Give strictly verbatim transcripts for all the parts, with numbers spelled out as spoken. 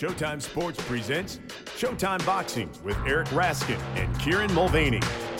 Showtime Sports presents Showtime Boxing with Eric Raskin and Kieran Mulvaney.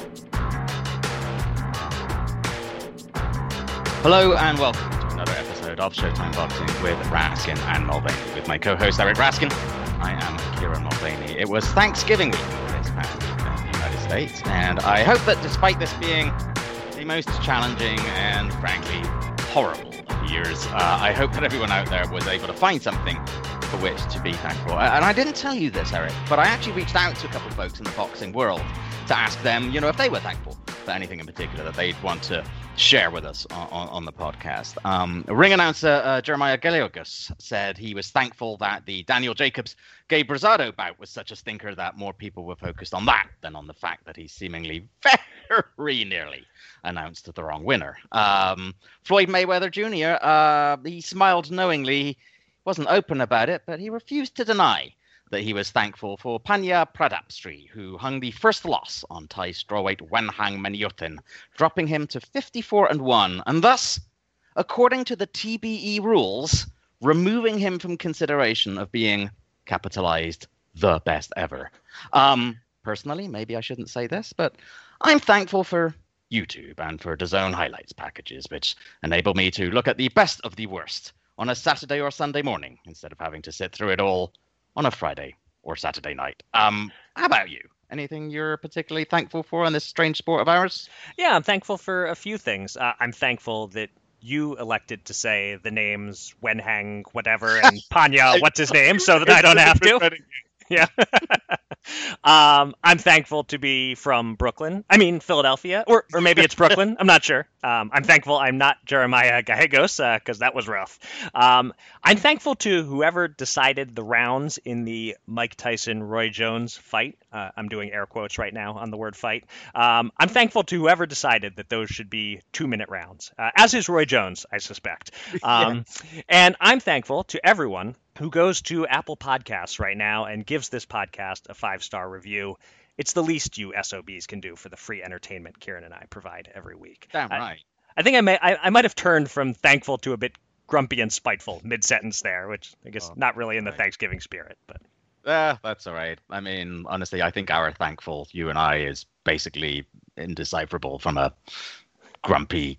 Hello and welcome to another episode of Showtime Boxing with Raskin and Mulvaney. With my co-host Eric Raskin, I am Kieran Mulvaney. It was Thanksgiving week this past week in the United States, and I hope that despite this being the most challenging and frankly horrible of years, uh, I hope that everyone out there was able to find something for which to be thankful. And I didn't tell you this, Eric, but I actually reached out to a couple of folks in the boxing world to ask them, you know, if they were thankful for anything in particular that they'd want to share with us on, on, on the podcast. Um, ring announcer uh, Jeremiah Gallegos said he was thankful that the Daniel Jacobs Gabe Rosado bout was such a stinker that more people were focused on that than on the fact that he seemingly very nearly announced the wrong winner. Um, Floyd Mayweather Junior, uh, he smiled knowingly. He wasn't open about it, but he refused to deny that he was thankful for Panya Pradapstri, who hung the first loss on Thai strawweight Wenhang Maniyothin, dropping him to fifty-four and one, and thus, according to the T B E rules, removing him from consideration of being capitalized the best ever. Um, personally, maybe I shouldn't say this, but I'm thankful for YouTube and for DAZN highlights packages, which enable me to look at the best of the worst on a Saturday or Sunday morning instead of having to sit through it all on a Friday or Saturday night. Um, how about you? Anything you're particularly thankful for in this strange sport of ours? Yeah, I'm thankful for a few things. Uh, I'm thankful that you elected to say the names Wenhang whatever and Panya what's his name so that I don't have to. Yeah. um, I'm thankful to be from Brooklyn. I mean, Philadelphia, or or maybe it's Brooklyn. I'm not sure. Um, I'm thankful I'm not Jeremiah Gallegos because uh, that was rough. Um, I'm thankful to whoever decided the rounds in the Mike Tyson-Roy Jones fight. Uh, I'm doing air quotes right now on the word fight. Um, I'm thankful to whoever decided that those should be two-minute rounds, uh, as is Roy Jones, I suspect. Um, yes. And I'm thankful to everyone who goes to Apple Podcasts right now and gives this podcast a five-star review. It's the least you S O Bs can do for the free entertainment Kieran and I provide every week. Damn right. I, I think I may I, I might have turned from thankful to a bit grumpy and spiteful mid-sentence there, which I guess oh, not really in the right. Thanksgiving spirit, but yeah, that's all right. I mean, honestly, I think our thankful, you and I, is basically indecipherable from a grumpy,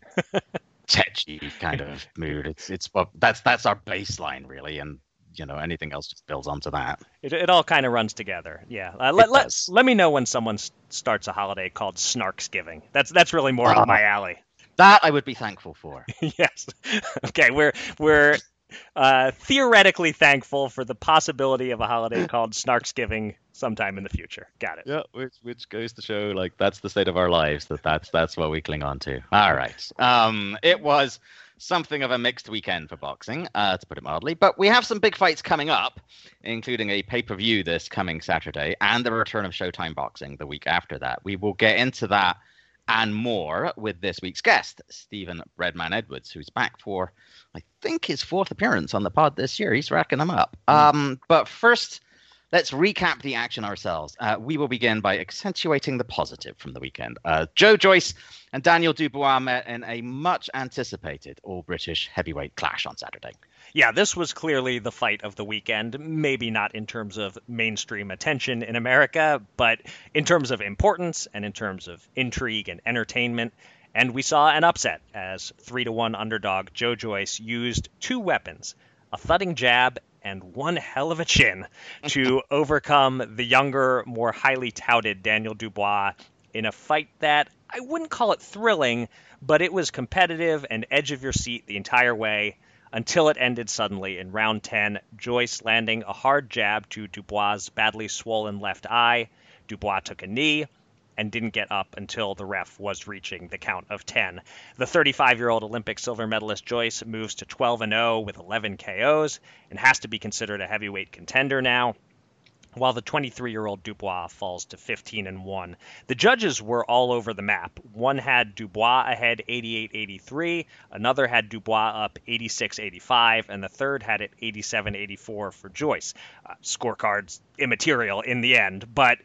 tetchy kind of mood. It's it's well, that's that's our baseline really, and you know, anything else just builds onto that. It it all kind of runs together. Yeah. Uh, let, let, let me know when someone s- starts a holiday called Snarksgiving. That's that's really more uh, up my alley. That I would be thankful for. Yes. Okay. We're we're uh, theoretically thankful for the possibility of a holiday called Snarksgiving sometime in the future. Got it. Yeah. Which which goes to show, like, that's the state of our lives. That that's that's what we cling on to. All right. Um. It was something of a mixed weekend for boxing, uh, to put it mildly. But we have some big fights coming up, including a pay-per-view this coming Saturday and the return of Showtime Boxing the week after that. We will get into that and more with this week's guest, Stephen Breadman Edwards, who's back for, I think, his fourth appearance on the pod this year. He's racking them up. Mm. Um, but first, let's recap the action ourselves. Uh, we will begin by accentuating the positive from the weekend. Uh, Joe Joyce and Daniel Dubois met in a much-anticipated all-British heavyweight clash on Saturday. Yeah, this was clearly the fight of the weekend, maybe not in terms of mainstream attention in America, but in terms of importance and in terms of intrigue and entertainment. And we saw an upset as three to one underdog Joe Joyce used two weapons, a thudding jab and one hell of a chin, to overcome the younger, more highly touted Daniel Dubois in a fight that I wouldn't call it thrilling, but it was competitive and edge of your seat the entire way until it ended suddenly in round ten, Joyce landing a hard jab to Dubois' badly swollen left eye. Dubois took a knee and didn't get up until the ref was reaching the count of ten. The thirty-five-year-old Olympic silver medalist Joyce moves to twelve and oh with eleven K Os and has to be considered a heavyweight contender now, while the twenty-three-year-old Dubois falls to fifteen and one. The judges were all over the map. One had Dubois ahead eighty-eight eighty-three, another had Dubois up eighty-six eighty-five, and the third had it eighty-seven eighty-four for Joyce. Uh, scorecards immaterial in the end, but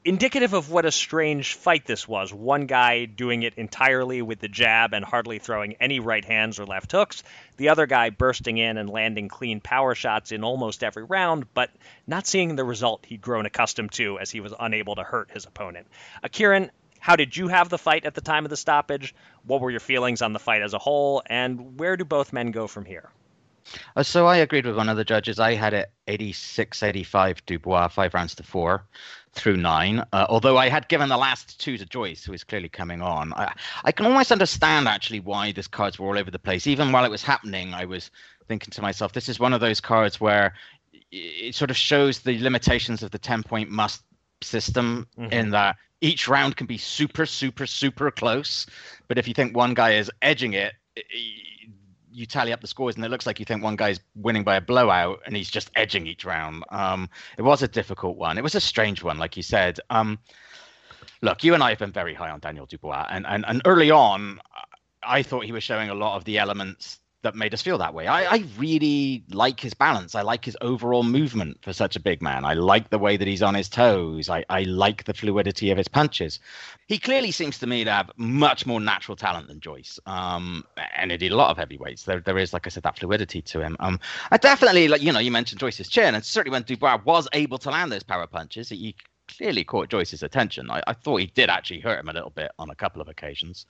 indicative of what a strange fight this was. One guy doing it entirely with the jab and hardly throwing any right hands or left hooks. The other guy bursting in and landing clean power shots in almost every round, but not seeing the result he'd grown accustomed to as he was unable to hurt his opponent. Uh, Kieran, how did you have the fight at the time of the stoppage? What were your feelings on the fight as a whole? And where do both men go from here? Uh, so I agreed with one of the judges. I had it eighty-six eighty-five Dubois, five rounds to four through nine. Uh, although I had given the last two to Joyce, who is clearly coming on. I, I can almost understand actually why these cards were all over the place. Even while it was happening, I was thinking to myself, this is one of those cards where it sort of shows the limitations of the ten-point must system, mm-hmm. in that each round can be super, super, super close. But if you think one guy is edging it, it you tally up the scores and it looks like you think one guy's winning by a blowout and he's just edging each round. Um, it was a difficult one. It was a strange one, like you said. Um, look, you and I have been very high on Daniel Dubois, and, and, and early on, I thought he was showing a lot of the elements that made us feel that way. I, I really like his balance. I like his overall movement for such a big man. I like the way that he's on his toes. I, I like the fluidity of his punches. He clearly seems to me to have much more natural talent than Joyce. Um, and indeed a lot of heavyweights. There, there is, like I said, that fluidity to him. Um, I definitely, like, you know, you mentioned Joyce's chin, and certainly when Dubois was able to land those power punches, he clearly caught Joyce's attention. I, I thought he did actually hurt him a little bit on a couple of occasions.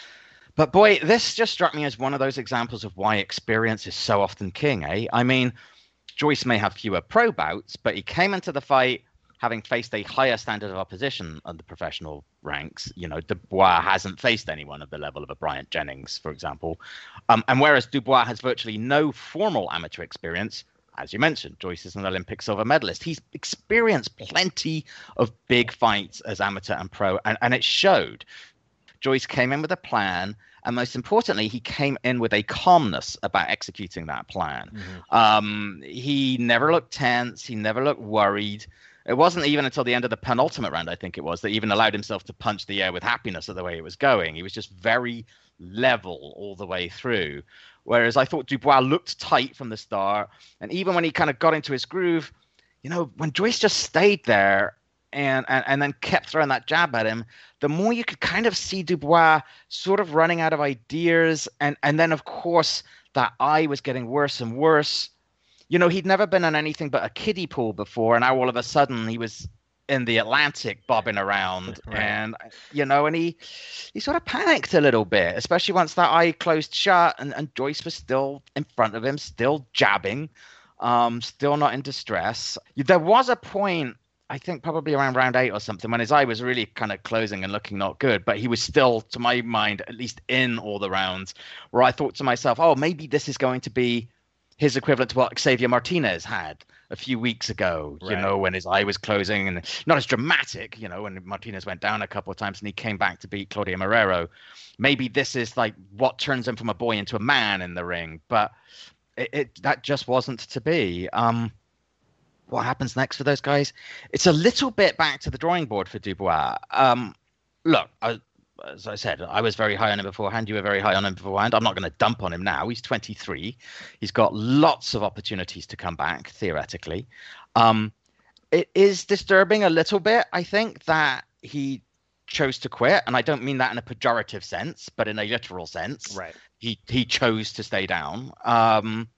But boy, this just struck me as one of those examples of why experience is so often king, eh? I mean, Joyce may have fewer pro bouts, but he came into the fight having faced a higher standard of opposition on the professional ranks. You know, Dubois hasn't faced anyone of the level of a Bryant Jennings, for example. Um, and whereas Dubois has virtually no formal amateur experience, as you mentioned, Joyce is an Olympic silver medalist. He's experienced plenty of big fights as amateur and pro, and, and it showed. Joyce came in with a plan, and most importantly, he came in with a calmness about executing that plan. Mm-hmm. Um, he never looked tense. He never looked worried. It wasn't even until the end of the penultimate round, I think it was, that he even allowed himself to punch the air with happiness at the way it was going. He was just very level all the way through. Whereas I thought Dubois looked tight from the start. And even when he kind of got into his groove, you know, when Joyce just stayed there, And, and and then kept throwing that jab at him, the more you could kind of see Dubois sort of running out of ideas. And, and then, of course, that eye was getting worse and worse. You know, he'd never been in anything but a kiddie pool before. And now all of a sudden he was in the Atlantic bobbing around. Right. And, you know, and he, he sort of panicked a little bit, especially once that eye closed shut and, and Joyce was still in front of him, still jabbing, um, still not in distress. There was a point, I think probably around round eight or something, when his eye was really kind of closing and looking not good, but he was still, to my mind, at least in all the rounds, where I thought to myself, oh, maybe this is going to be his equivalent to what Xavier Martinez had a few weeks ago, right. You know, when his eye was closing, and not as dramatic, you know, when Martinez went down a couple of times and he came back to beat Claudio Marrero. Maybe this is like what turns him from a boy into a man in the ring, but it, it that just wasn't to be. Um, What happens next for those guys? It's a little bit back to the drawing board for Dubois. Um, look, I, as I said, I was very high on him beforehand. You were very high on him beforehand. I'm not going to dump on him now. He's twenty-three. He's got lots of opportunities to come back, theoretically. Um, it is disturbing a little bit, I think, that he chose to quit. And I don't mean that in a pejorative sense, but in a literal sense. Right. He, he chose to stay down. Um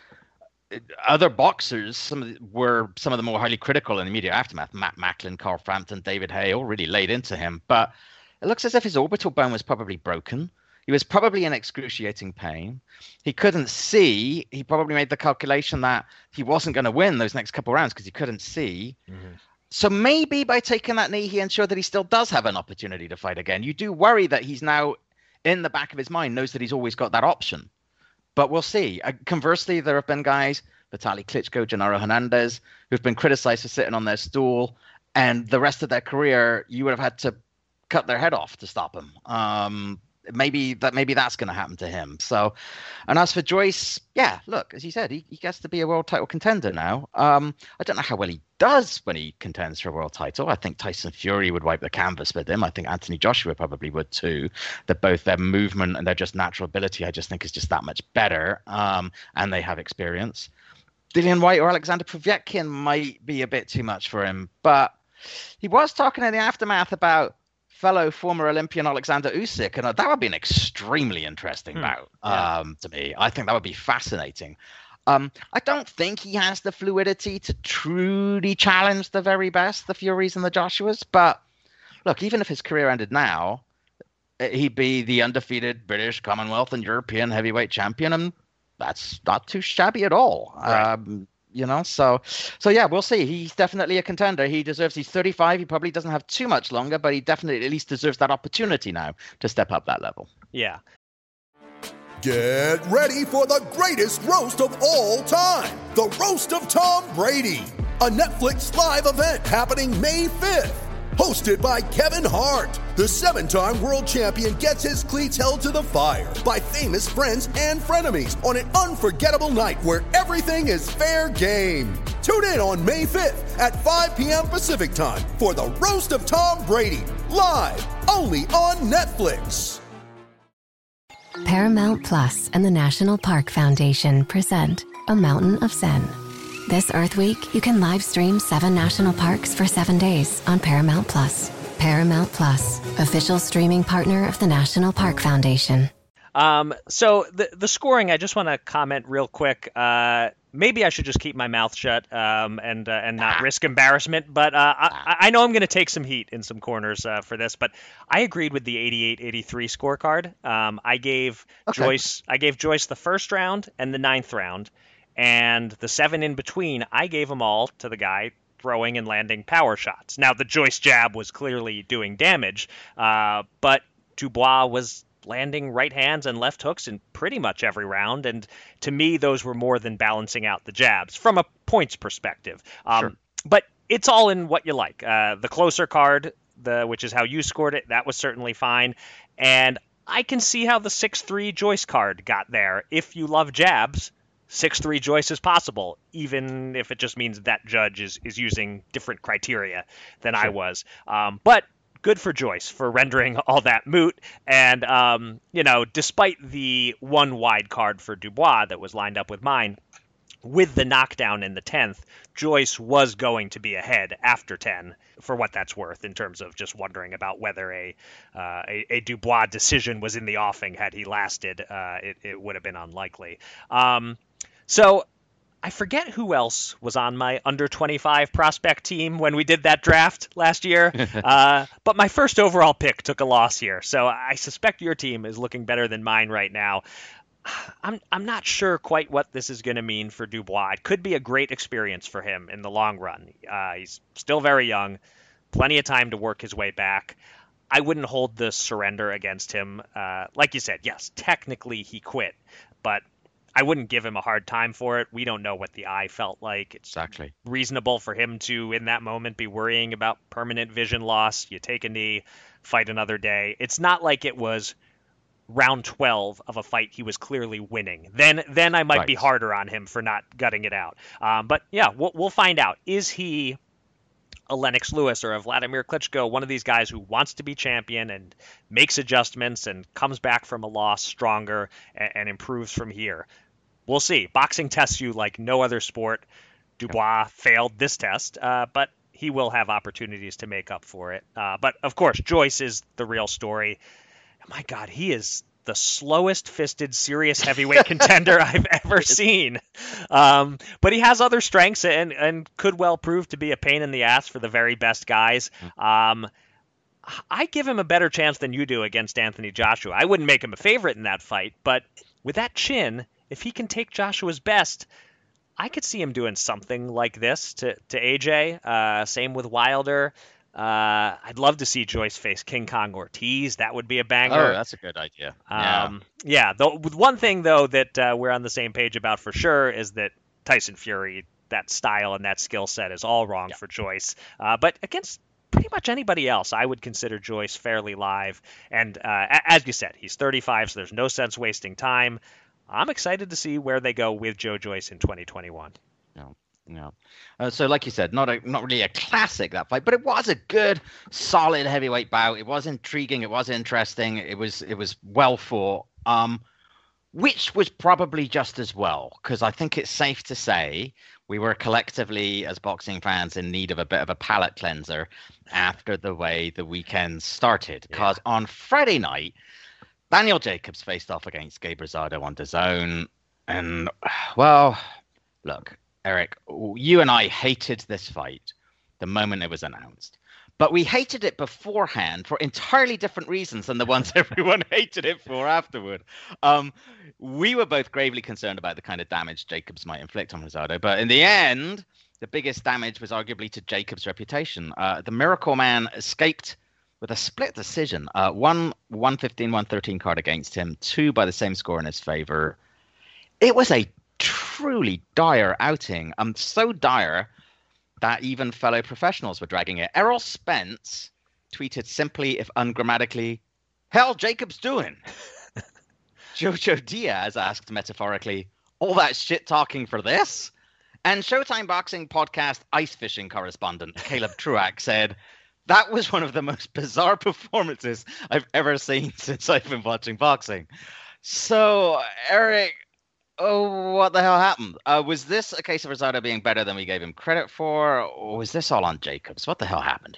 Other boxers, some of the, were some of the more highly critical in the immediate aftermath. Matt Macklin, Carl Frampton, David Hay, all really laid into him. But it looks as if his orbital bone was probably broken. He was probably in excruciating pain. He couldn't see. He probably made the calculation that he wasn't going to win those next couple of rounds because he couldn't see. Mm-hmm. So maybe by taking that knee, he ensured that he still does have an opportunity to fight again. You do worry that he's now, in the back of his mind, knows that he's always got that option. But we'll see. Uh, conversely, there have been guys, Vitaly Klitschko, Gennaro Hernandez, who've been criticized for sitting on their stool, and the rest of their career, you would have had to cut their head off to stop him. Um, maybe that maybe that's going to happen to him. So, and as for Joyce, yeah, look, as you said, he, he gets to be a world title contender now. Um, I don't know how well he does when he contends for a world title. I think Tyson Fury would wipe the canvas with him. I think Anthony Joshua probably would too. That both their movement and their just natural ability, I just think, is just that much better. Um, and they have experience. Dillian White or Alexander Povetkin might be a bit too much for him, but he was talking in the aftermath about fellow former Olympian Alexander Usyk, and that would be an extremely interesting Hmm. bout Yeah. um, to me. I think that would be fascinating. Um, I don't think he has the fluidity to truly challenge the very best, the Furies and the Joshuas. But look, even if his career ended now, he'd be the undefeated British, Commonwealth, and European heavyweight champion, and that's not too shabby at all. Right. Um, you know, so so yeah, we'll see. He's definitely a contender. He deserves. He's thirty-five. He probably doesn't have too much longer, but he definitely at least deserves that opportunity now to step up that level. Yeah. Get ready for the greatest roast of all time, the Roast of Tom Brady, a Netflix live event happening May fifth. Hosted by Kevin Hart, the seven-time world champion gets his cleats held to the fire by famous friends and frenemies on an unforgettable night where everything is fair game. Tune in on May fifth at five p.m. Pacific time for the Roast of Tom Brady, live only on Netflix. Paramount Plus and the National Park Foundation present A Mountain of Zen. This Earth Week, you can live stream seven national parks for seven days on Paramount Plus. Paramount Plus, official streaming partner of the National Park Foundation. Um, so the the scoring, I just want to comment real quick. Uh, maybe I should just keep my mouth shut um, and uh, and not risk embarrassment. But uh, I, I know I'm going to take some heat in some corners uh, for this. But I agreed with the eighty-eight eighty-three scorecard. Um, I gave Okay. Joyce I gave Joyce the first round and the ninth round, and the seven in between. I gave them all to the guy throwing and landing power shots. Now the Joyce jab was clearly doing damage, uh, but Dubois was landing right hands and left hooks in pretty much every round, and to me those were more than balancing out the jabs from a points perspective. Um, Sure. But it's all in what you like. Uh, the closer card, the which is how you scored it, that was certainly fine, and I can see how the six three Joyce card got there. If you love jabs, six three Joyce is possible, even if it just means that judge is, is using different criteria than I was. Um, but good for Joyce for rendering all that moot. And, um, you know, despite the one wide card for Dubois that was lined up with mine, with the knockdown in the tenth, Joyce was going to be ahead after ten, for what that's worth, in terms of just wondering about whether a uh, a, a Dubois decision was in the offing. Had he lasted, uh, it, it would have been unlikely. Um, so I forget who else was on my under twenty-five prospect team when we did that draft last year, uh, but my first overall pick took a loss here, so I suspect your team is looking better than mine right now. I'm I'm not sure quite what this is going to mean for Dubois. It could be a great experience for him in the long run. Uh, he's still very young, plenty of time to work his way back. I wouldn't hold the surrender against him. Uh, like you said, yes, technically he quit, but I wouldn't give him a hard time for it. We don't know what the eye felt like. It's Exactly. reasonable for him to, in that moment, be worrying about permanent vision loss. You take a knee, fight another day. It's not like it was round twelve of a fight he was clearly winning. Then then I might Right. be harder on him for not gutting it out. Um, but yeah, we'll, we'll find out. Is he a Lennox Lewis or a Vladimir Klitschko, one of these guys who wants to be champion and makes adjustments and comes back from a loss stronger and, and improves from here? We'll see. Boxing tests you like no other sport. Dubois failed this test, uh, but he will have opportunities to make up for it. Uh, but of course, Joyce is the real story. My God, he is the slowest fisted serious heavyweight contender I've ever seen. Um, but he has other strengths and, and could well prove to be a pain in the ass for the very best guys. Um, I give him a better chance than you do against Anthony Joshua. I wouldn't make him a favorite in that fight, but with that chin, if he can take Joshua's best, I could see him doing something like this to, to A J. Uh, same with Wilder. Uh, I'd love to see Joyce face King Kong Ortiz. That would be a banger. Oh, that's a good idea. Yeah. Um, yeah. The one thing though that uh, we're on the same page about for sure is that Tyson Fury, that style and that skill set is all wrong Yeah. for Joyce. Uh, but against pretty much anybody else, I would consider Joyce fairly live. And uh, a- as you said, he's thirty-five, so there's no sense wasting time. I'm excited to see where they go with Joe Joyce in twenty twenty-one. No, no. Uh, so, like you said, not a not really a classic, that fight, but it was a good, solid heavyweight bout. It was intriguing. It was interesting. It was it was well fought. Um, which was probably just as well, because I think it's safe to say we were collectively, as boxing fans, in need of a bit of a palate cleanser after the way the weekend started. Because yeah. on Friday night, Daniel Jacobs faced off against Gabe Rosado on DAZN. And, well, look, Eric, you and I hated this fight the moment it was announced. But we hated it beforehand for entirely different reasons than the ones everyone hated it for afterward. Um, we were both gravely concerned about the kind of damage Jacobs might inflict on Rosado. But in the end, the biggest damage was arguably to Jacobs' reputation. Uh, the Miracle Man escaped with a split decision. Uh, one one fifteen, one thirteen card against him, two by the same score in his favor. It was a truly dire outing. Um, so dire that even fellow professionals were dragging it. Errol Spence tweeted simply, if ungrammatically, "Hell, Jacobs doing?" Jojo Diaz asked metaphorically, "All that shit talking for this?" And Showtime Boxing podcast ice fishing correspondent Caleb Truax said, "That was one of the most bizarre performances I've ever seen since I've been watching boxing." So, Eric, oh, what the hell happened? Uh, was this a case of Rosado being better than we gave him credit for, or was this all on Jacobs? What the hell happened?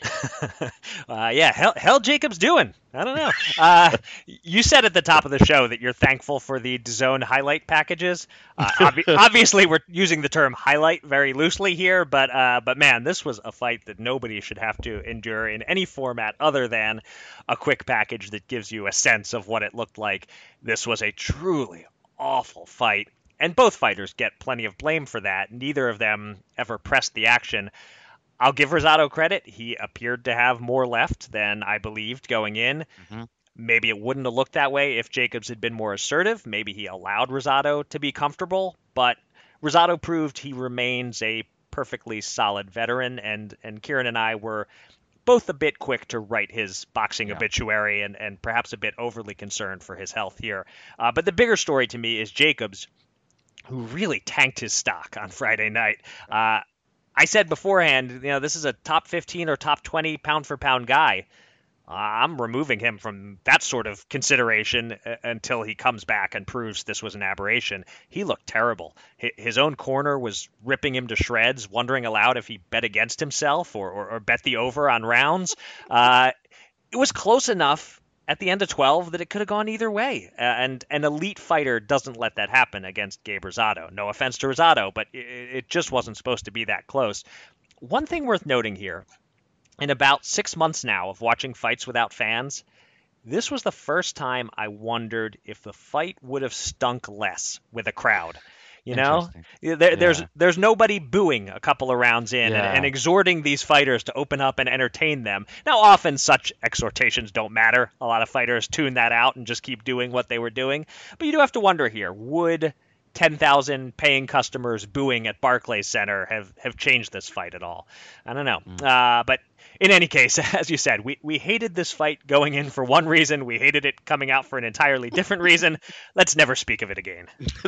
uh, yeah, hell, hell Jacobs doing? I don't know. Uh, you said at the top of the show that you're thankful for the DAZN highlight packages. Uh, ob- obviously, we're using the term highlight very loosely here, but uh, but man, this was a fight that nobody should have to endure in any format other than a quick package that gives you a sense of what it looked like. This was a truly awful fight, and both fighters get plenty of blame for that. Neither of them ever pressed the action. I'll give Rosado credit. He appeared to have more left than I believed going in. Mm-hmm. Maybe it wouldn't have looked that way if Jacobs had been more assertive. Maybe he allowed Rosado to be comfortable, but Rosado proved he remains a perfectly solid veteran, and, and Kieran and I were both a bit quick to write his boxing yeah. obituary and, and perhaps a bit overly concerned for his health here. Uh, but the bigger story to me is Jacobs, who really tanked his stock on Friday night. Uh, I said beforehand, you know, this is a top fifteen or top twenty pound for pound guy. Uh, I'm removing him from that sort of consideration uh, until he comes back and proves this was an aberration. He looked terrible. H- his own corner was ripping him to shreds, wondering aloud if he bet against himself or, or, or bet the over on rounds. Uh, it was close enough at the end of twelve that it could have gone either way. Uh, and an elite fighter doesn't let that happen against Gabe Rosado. No offense to Rosado, but it, it just wasn't supposed to be that close. One thing worth noting here, in about six months now of watching fights without fans, this was the first time I wondered if the fight would have stunk less with a crowd. You know, there, yeah. there's there's nobody booing a couple of rounds in yeah. and, and exhorting these fighters to open up and entertain them. Now, often such exhortations don't matter. A lot of fighters tune that out and just keep doing what they were doing. But you do have to wonder here, would ten thousand paying customers booing at Barclays Center have, have changed this fight at all? I don't know. Mm. Uh, but in any case, as you said, we, we hated this fight going in for one reason. We hated it coming out for an entirely different reason. Let's never speak of it again.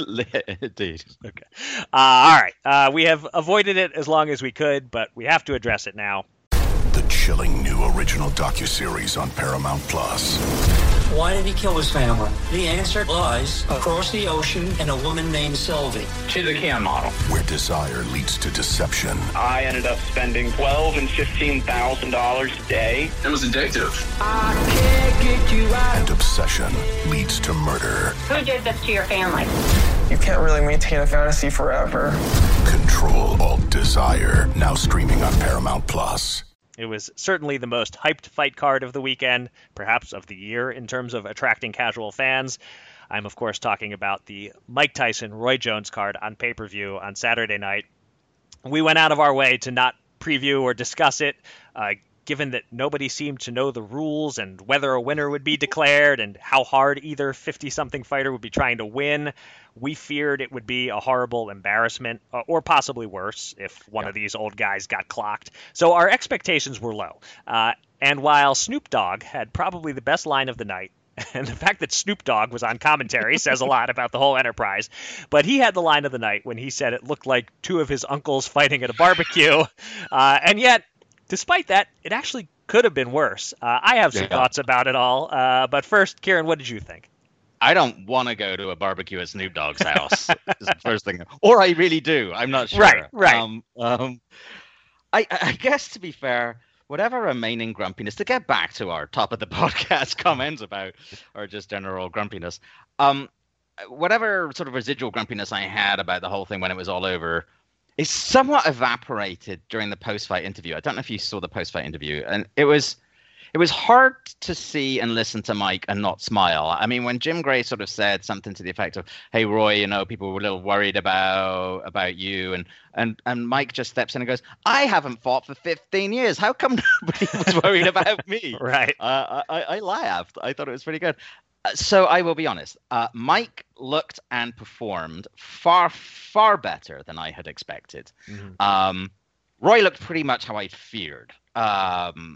Indeed. Okay. Uh, all right. Uh, we have avoided it as long as we could, but we have to address it now. The chilling new original docuseries on Paramount Plus. Why did he kill his family? The answer lies across the ocean in a woman named Sylvie. She's a Can model. Where desire leads to deception. I ended up spending twelve and fifteen thousand dollars a day. It was addictive. I can't get you out. And obsession leads to murder. Who did this to your family? You can't really maintain a fantasy forever. Control Alt Desire. Now streaming on Paramount Plus. It was certainly the most hyped fight card of the weekend, perhaps of the year in terms of attracting casual fans. I'm, of course, talking about the Mike Tyson-Roy Jones card on pay-per-view on Saturday night. We went out of our way to not preview or discuss it, uh, given that nobody seemed to know the rules and whether a winner would be declared and how hard either fifty-something fighter would be trying to win. We feared it would be a horrible embarrassment, uh, or possibly worse, if one yeah. of these old guys got clocked. So our expectations were low. Uh, and while Snoop Dogg had probably the best line of the night, and the fact that Snoop Dogg was on commentary says a lot about the whole enterprise, but he had the line of the night when he said it looked like two of his uncles fighting at a barbecue. Uh, and yet, despite that, it actually could have been worse. Uh, I have some yeah. thoughts about it all. Uh, but first, Kieran, what did you think? I don't want to go to a barbecue at Snoop Dogg's house. Is the first thing, or I really do. I'm not sure. Right, right. Um, um, I, I guess to be fair, whatever remaining grumpiness, to get back to our top of the podcast comments about, or just general grumpiness, um, whatever sort of residual grumpiness I had about the whole thing when it was all over, is somewhat evaporated during the post-fight interview. I don't know if you saw the post-fight interview, and it was. It was hard to see and listen to Mike and not smile. I mean, when Jim Gray sort of said something to the effect of, "Hey, Roy, you know, people were a little worried about about you," and and and Mike just steps in and goes, "I haven't fought for fifteen years. How come nobody was worried about me?" Right. Uh, I, I laughed. I thought it was pretty good. Uh, so I will be honest. Uh, Mike looked and performed far, far better than I had expected. Mm-hmm. Um, Roy looked pretty much how I feared. Um,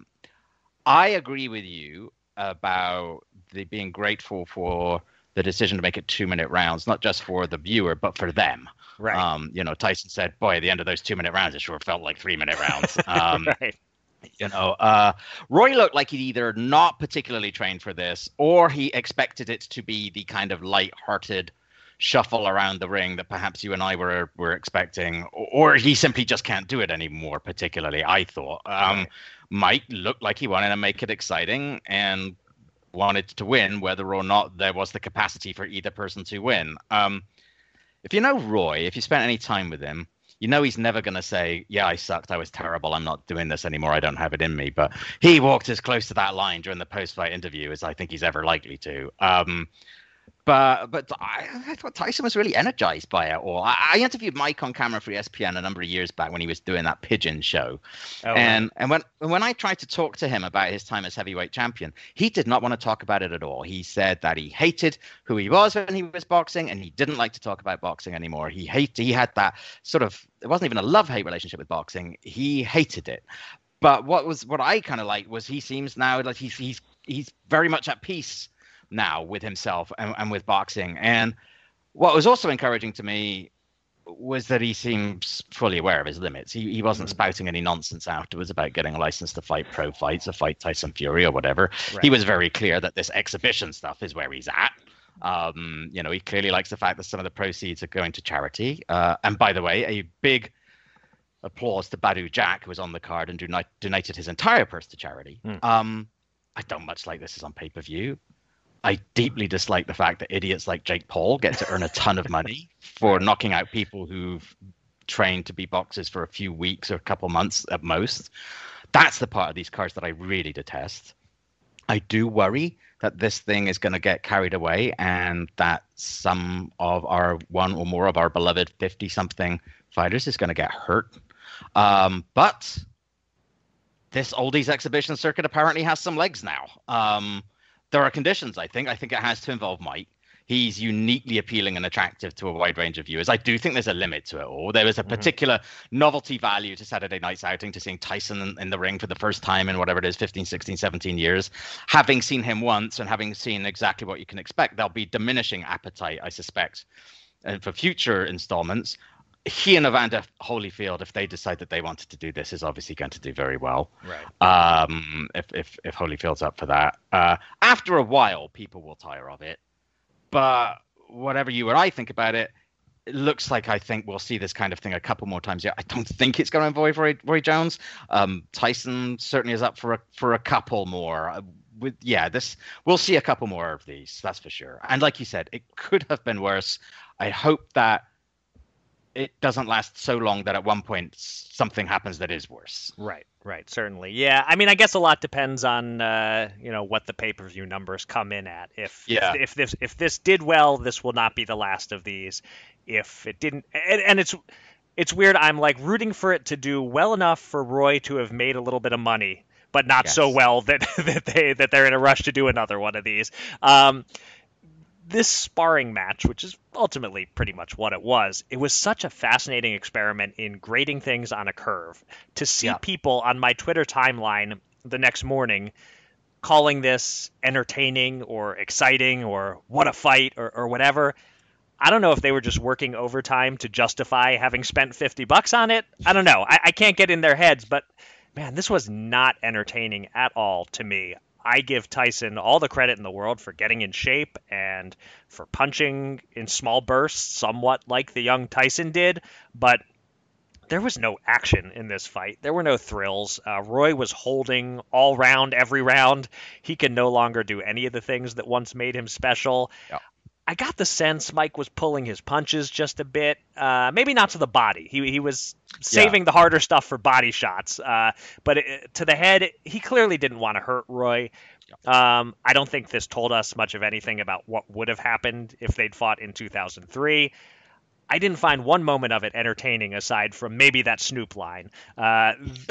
I agree with you about the being grateful for the decision to make it two-minute rounds, not just for the viewer, but for them. Right. Um, you know, Tyson said, boy, at the end of those two-minute rounds, it sure felt like three-minute rounds. Um, right. You know, uh, Roy looked like he'd either not particularly trained for this, or he expected it to be the kind of light-hearted shuffle around the ring that perhaps you and I were were expecting, or he simply just can't do it anymore, particularly, I thought. Um, right. Mike looked like he wanted to make it exciting and wanted to win, whether or not there was the capacity for either person to win. Um, if you know Roy, if you spent any time with him, you know he's never going to say, yeah, I sucked, I was terrible, I'm not doing this anymore, I don't have it in me. But he walked as close to that line during the post-fight interview as I think he's ever likely to. Um, But but I, I thought Tyson was really energized by it all. I, I interviewed Mike on camera for E S P N a number of years back when he was doing that Pigeon show. Oh, and right. and when when I tried to talk to him about his time as heavyweight champion, he did not want to talk about it at all. He said that he hated who he was when he was boxing, and he didn't like to talk about boxing anymore. He hated, he had that sort of, it wasn't even a love-hate relationship with boxing. He hated it. But what was what I kind of liked was he seems now like he's he's he's very much at peace now with himself and, and with boxing. And what was also encouraging to me was that he seems fully aware of his limits. He he wasn't mm-hmm. spouting any nonsense afterwards about getting a license to fight pro fights or fight Tyson Fury or whatever. Right. He was very clear that this exhibition stuff is where he's at. Um, you know, he clearly likes the fact that some of the proceeds are going to charity. Uh, and by the way, a big applause to Badu Jack, who was on the card and donat- donated his entire purse to charity. Mm. Um, I don't much like this is on pay-per-view. I deeply dislike the fact that idiots like Jake Paul get to earn a ton of money for knocking out people who've trained to be boxers for a few weeks or a couple months at most. That's the part of these cards that I really detest. I do worry that this thing is going to get carried away and that some of our one or more of our beloved fifty-something fighters is going to get hurt. Um, but this oldies exhibition circuit apparently has some legs now. Um, There are conditions, I think. I think it has to involve Mike. He's uniquely appealing and attractive to a wide range of viewers. I do think there's a limit to it all. There was a particular mm-hmm. novelty value to Saturday night's outing, to seeing Tyson in, in the ring for the first time in whatever it is, fifteen, sixteen, seventeen years. Having seen him once and having seen exactly what you can expect, there'll be diminishing appetite, I suspect, and for future installments. He and Evander Holyfield, if they decide that they wanted to do this, is obviously going to do very well. Right. Um, if if if Holyfield's up for that, uh, after a while, people will tire of it. But whatever you or I think about it, it looks like I think we'll see this kind of thing a couple more times. Yeah, I don't think it's going to involve Roy, Roy Jones. Um, Tyson certainly is up for a for a couple more. Uh, with yeah, this we'll see a couple more of these. That's for sure. And like you said, it could have been worse. I hope that it doesn't last so long that at one point something happens that is worse. Right, right, certainly. Yeah, I mean, I guess a lot depends on uh, you know, what the pay-per-view numbers come in at. If yeah. if, if this if this did well, this will not be the last of these. If it didn't, and, and it's it's weird. I'm like rooting for it to do well enough for Roy to have made a little bit of money, but not yes. so well that that they that they're in a rush to do another one of these. Um, This sparring match, which is ultimately pretty much what it was, it was such a fascinating experiment in grading things on a curve. To see yeah. people on my Twitter timeline the next morning calling this entertaining or exciting or what a fight or, or whatever, I don't know if they were just working overtime to justify having spent fifty bucks on it. I don't know. I, I can't get in their heads, but man, this was not entertaining at all to me. I give Tyson all the credit in the world for getting in shape and for punching in small bursts, somewhat like the young Tyson did, but there was no action in this fight. There were no thrills. Uh, Roy was holding all round, every round. He can no longer do any of the things that once made him special. Yeah. I got the sense Mike was pulling his punches just a bit, uh, maybe not to the body. He he was saving yeah. the harder stuff for body shots, uh, but it, to the head, he clearly didn't want to hurt Roy. Yeah. Um, I don't think this told us much of anything about what would have happened if they'd fought in two thousand three. I didn't find one moment of it entertaining aside from maybe that Snoop line. Uh,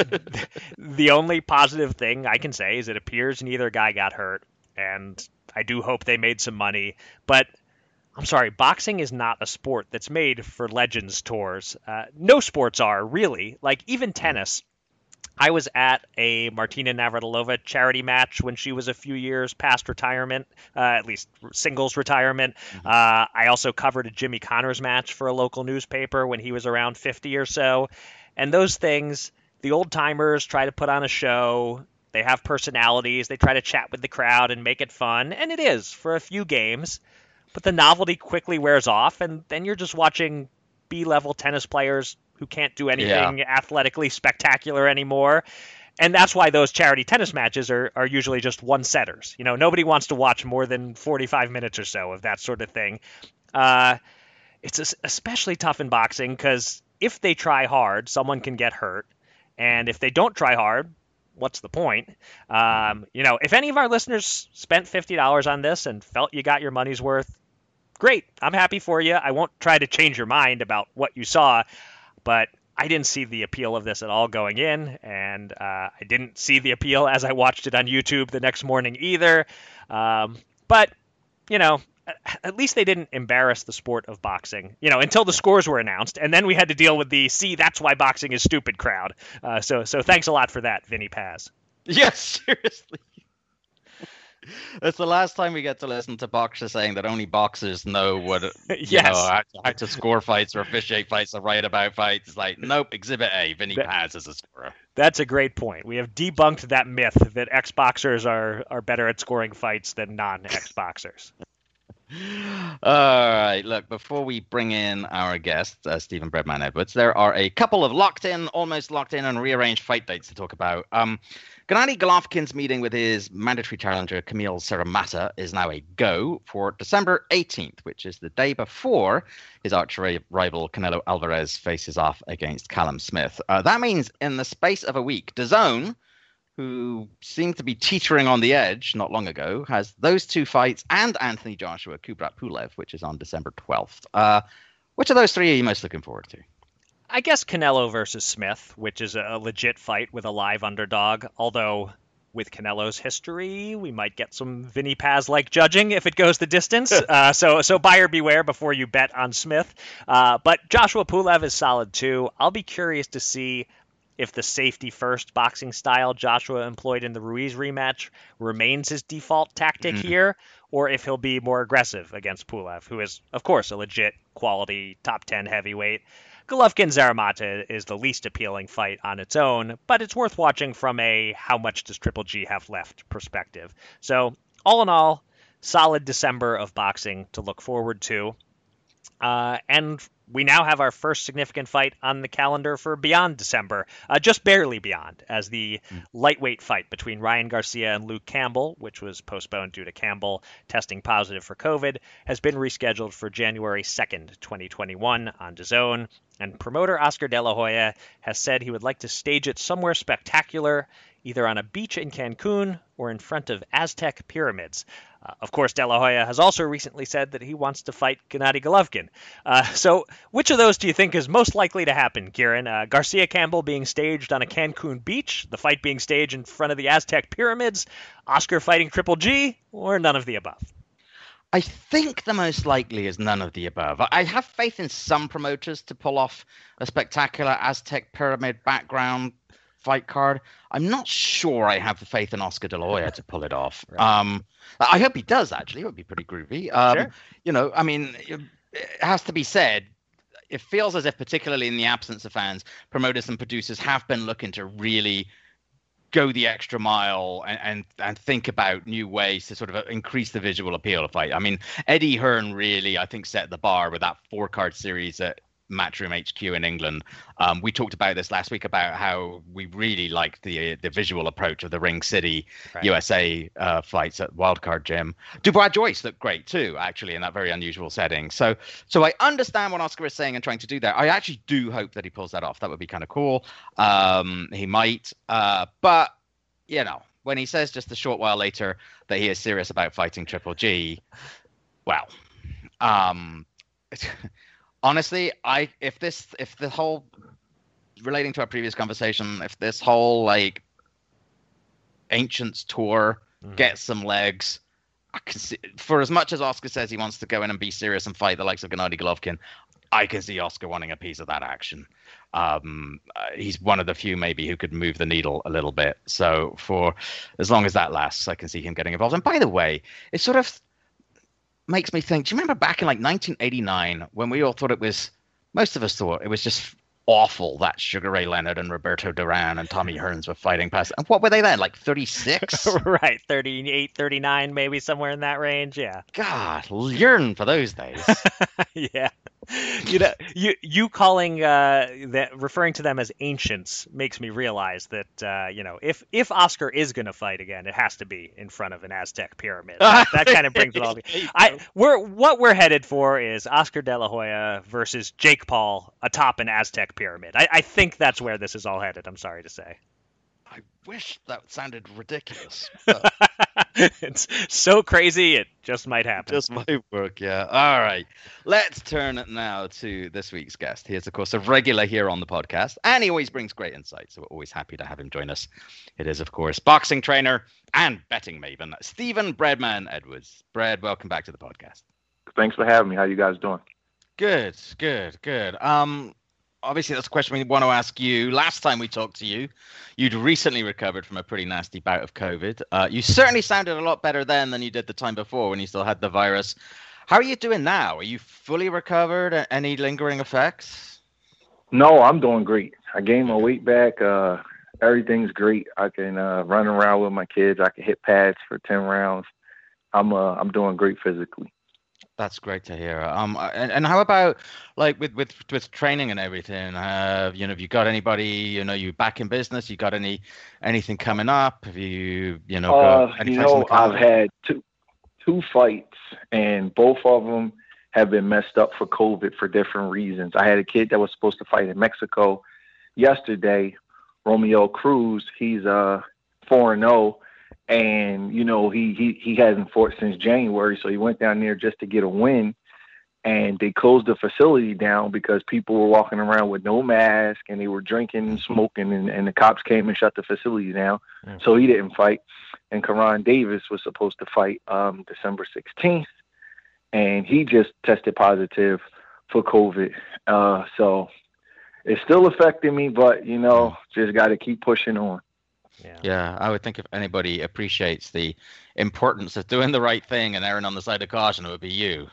the only positive thing I can say is it appears neither guy got hurt, and I do hope they made some money. But I'm sorry, boxing is not a sport that's made for Legends tours. Uh, no sports are, really. Like, even tennis. I was at a Martina Navratilova charity match when she was a few years past retirement, uh, at least singles retirement. Mm-hmm. Uh, I also covered a Jimmy Connors match for a local newspaper when he was around fifty or so. And those things, the old timers try to put on a show. They have personalities. They try to chat with the crowd and make it fun. And it is for a few games. But the novelty quickly wears off, and then you're just watching B-level tennis players who can't do anything yeah. athletically spectacular anymore. And that's why those charity tennis matches are, are usually just one-setters. You know, nobody wants to watch more than forty-five minutes or so of that sort of thing. Uh, it's especially tough in boxing because if they try hard, someone can get hurt. And if they don't try hard, what's the point? Um, you know, if any of our listeners spent fifty dollars on this and felt you got your money's worth, great. I'm happy for you. I won't try to change your mind about what you saw, but I didn't see the appeal of this at all going in, and uh, I didn't see the appeal as I watched it on YouTube the next morning either. Um, but, you know, at least they didn't embarrass the sport of boxing, you know, until the scores were announced, and then we had to deal with the "see, that's why boxing is stupid" crowd. Uh, so, so thanks a lot for that, Vinny Paz. Yes, seriously. It's the last time we get to listen to boxers saying that only boxers know what, you yes. know, how to, how to score fights or officiate fights or write about fights. It's like, nope, Exhibit A, Vinny that, Paz is a scorer. That's a great point. We have debunked that myth that ex-boxers are, are better at scoring fights than non-ex-boxers. All right, look, before we bring in our guest, uh, Stephen Breadman Edwards, there are a couple of locked-in, almost locked-in and rearranged fight dates to talk about. Um, Gennady Golovkin's meeting with his mandatory challenger, Kamil Szeremeta, is now a go for December eighteenth, which is the day before his arch rival Canelo Alvarez faces off against Callum Smith. Uh, that means in the space of a week, DAZN, who seemed to be teetering on the edge not long ago, has those two fights and Anthony Joshua, Kubrat Pulev, which is on December twelfth. Uh, which of those three are you most looking forward to? I guess Canelo versus Smith, which is a legit fight with a live underdog, although with Canelo's history, we might get some Vinny Paz-like judging if it goes the distance. uh, so so buyer beware before you bet on Smith. Uh, but Joshua Pulev is solid too. I'll be curious to see if the safety-first boxing style Joshua employed in the Ruiz rematch remains his default tactic mm-hmm. here, or if he'll be more aggressive against Pulev, who is, of course, a legit quality top ten heavyweight. Golovkin-Szeremeta is the least appealing fight on its own, but it's worth watching from a how much does Triple G have left perspective. So, all in all, solid December of boxing to look forward to. Uh, and we now have our first significant fight on the calendar for beyond December, uh, just barely beyond, as the mm. lightweight fight between Ryan Garcia and Luke Campbell, which was postponed due to Campbell testing positive for COVID, has been rescheduled for January second, twenty twenty-one on DAZN. And promoter Oscar De La Hoya has said he would like to stage it somewhere spectacular, either on a beach in Cancun or in front of Aztec pyramids. Uh, of course, De La Hoya has also recently said that he wants to fight Gennady Golovkin. Uh, so which of those do you think is most likely to happen, Kieran? Uh, Garcia Campbell being staged on a Cancun beach, the fight being staged in front of the Aztec pyramids, Oscar fighting Triple G, or none of the above? I think the most likely is none of the above. I have faith in some promoters to pull off a spectacular Aztec pyramid background fight card. I'm not sure I have the faith in Oscar De La Hoya to pull it off. Right. Um, I hope he does, actually. It would be pretty groovy. Um, sure. You know, I mean, it has to be said, it feels as if, particularly in the absence of fans, promoters and producers have been looking to really go the extra mile and, and and think about new ways to sort of increase the visual appeal of fight. I mean, Eddie Hearn really, I think, set the bar with that four card series at Matchroom H Q in England. Um, we talked about this last week about how we really liked the the visual approach of the Ring City right. U S A uh, fights at Wildcard Gym. Dubois Joyce looked great too, actually, in that very unusual setting. So, so I understand what Oscar is saying and trying to do there. I actually do hope that he pulls that off. That would be kind of cool. Um, he might, uh, but you know, when he says just a short while later that he is serious about fighting Triple G, well, um. Honestly, I if this if the whole relating to our previous conversation, if this whole like Ancients tour mm. gets some legs, I can see, for as much as Oscar says he wants to go in and be serious and fight the likes of Gennady Golovkin, I can see Oscar wanting a piece of that action. Um, uh, he's one of the few maybe who could move the needle a little bit. So for as long as that lasts, I can see him getting involved. And by the way, it sort of makes me think, do you remember back in like nineteen eighty-nine when we all thought it was, most of us thought it was just awful that Sugar Ray Leonard and Roberto Duran and Tommy Hearns were fighting past. And what were they then? Like thirty-six? Right. thirty-eight, thirty-nine, maybe somewhere in that range. Yeah. God, yearn for those days. Yeah. You know, you you calling uh, that referring to them as ancients makes me realize that uh, you know, if if Oscar is going to fight again, it has to be in front of an Aztec pyramid. That, that kind of brings it all together. I we're what we're headed for is Oscar De La Hoya versus Jake Paul atop an Aztec pyramid. I, I think that's where this is all headed. I'm sorry to say. I wish that sounded ridiculous. It's so crazy, it just might happen. Just might work, yeah. All right. Let's turn it now to this week's guest. He is, of course, a regular here on the podcast, and he always brings great insight, so we're always happy to have him join us. It is, of course, boxing trainer and betting maven, Stephen Breadman Edwards. Bread, welcome back to the podcast. Thanks for having me. How you guys doing? Good, good, good. Um... Obviously, that's a question we want to ask you. Last time we talked to you, you'd recently recovered from a pretty nasty bout of COVID. Uh, you certainly sounded a lot better then than you did the time before when you still had the virus. How are you doing now? Are you fully recovered? Any lingering effects? No, I'm doing great. I gained my weight back. Uh, everything's great. I can uh, run around with my kids. I can hit pads for ten rounds. I'm uh, I'm doing great physically. That's great to hear. Um, and, and how about like with, with, with training and everything? Uh, you know, have you got anybody? You know, you back in business? You got any anything coming up? Have you you know? Uh, got you know, I've had two two fights, and both of them have been messed up for COVID for different reasons. I had a kid that was supposed to fight in Mexico yesterday, Romeo Cruz. He's uh four and zero. And, you know, he, he, he hasn't fought since January, so he went down there just to get a win. And they closed the facility down because people were walking around with no mask and they were drinking and smoking, and, and the cops came and shut the facility down. Mm. So he didn't fight. And Karan Davis was supposed to fight um, December sixteenth, and he just tested positive for COVID. Uh, so it's still affecting me, but, you know, just got to keep pushing on. Yeah. yeah, I would think if anybody appreciates the importance of doing the right thing and erring on the side of caution, it would be you.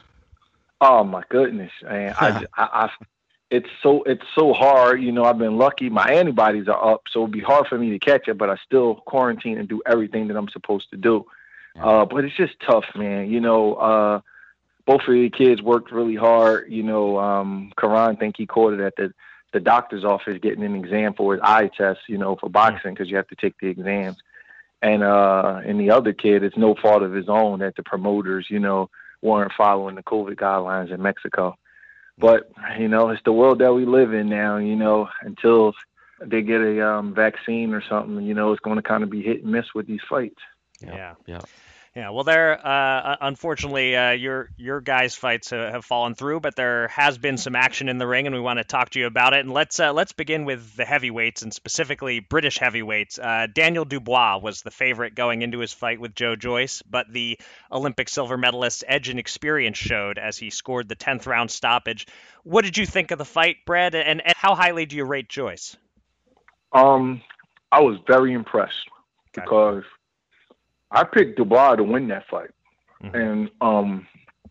Oh my goodness, man! I, I, I, it's so it's so hard. You know, I've been lucky; my antibodies are up, so it'd be hard for me to catch it. But I still quarantine and do everything that I'm supposed to do. Yeah. Uh, but it's just tough, man. You know, uh, both of the kids worked really hard. You know, um, Karan, think he caught it at the. the doctor's office getting an exam for his eye test, you know, for boxing, because you have to take the exams. And uh, and the other kid, it's no fault of his own that the promoters, you know, weren't following the COVID guidelines in Mexico. But, you know, it's the world that we live in now, you know, until they get a um, vaccine or something, you know, it's going to kind of be hit and miss with these fights. Yeah. Yeah. yeah. Yeah, well, there. Uh, unfortunately, uh, your your guys' fights uh, have fallen through, but there has been some action in the ring, and we want to talk to you about it. And let's uh, let's begin with the heavyweights, and specifically British heavyweights. Uh, Daniel Dubois was the favorite going into his fight with Joe Joyce, but the Olympic silver medalist's edge and experience showed as he scored the tenth round stoppage. What did you think of the fight, Brad? And, and how highly do you rate Joyce? Um, I was very impressed because I picked Dubois to win that fight. Mm-hmm. And, um,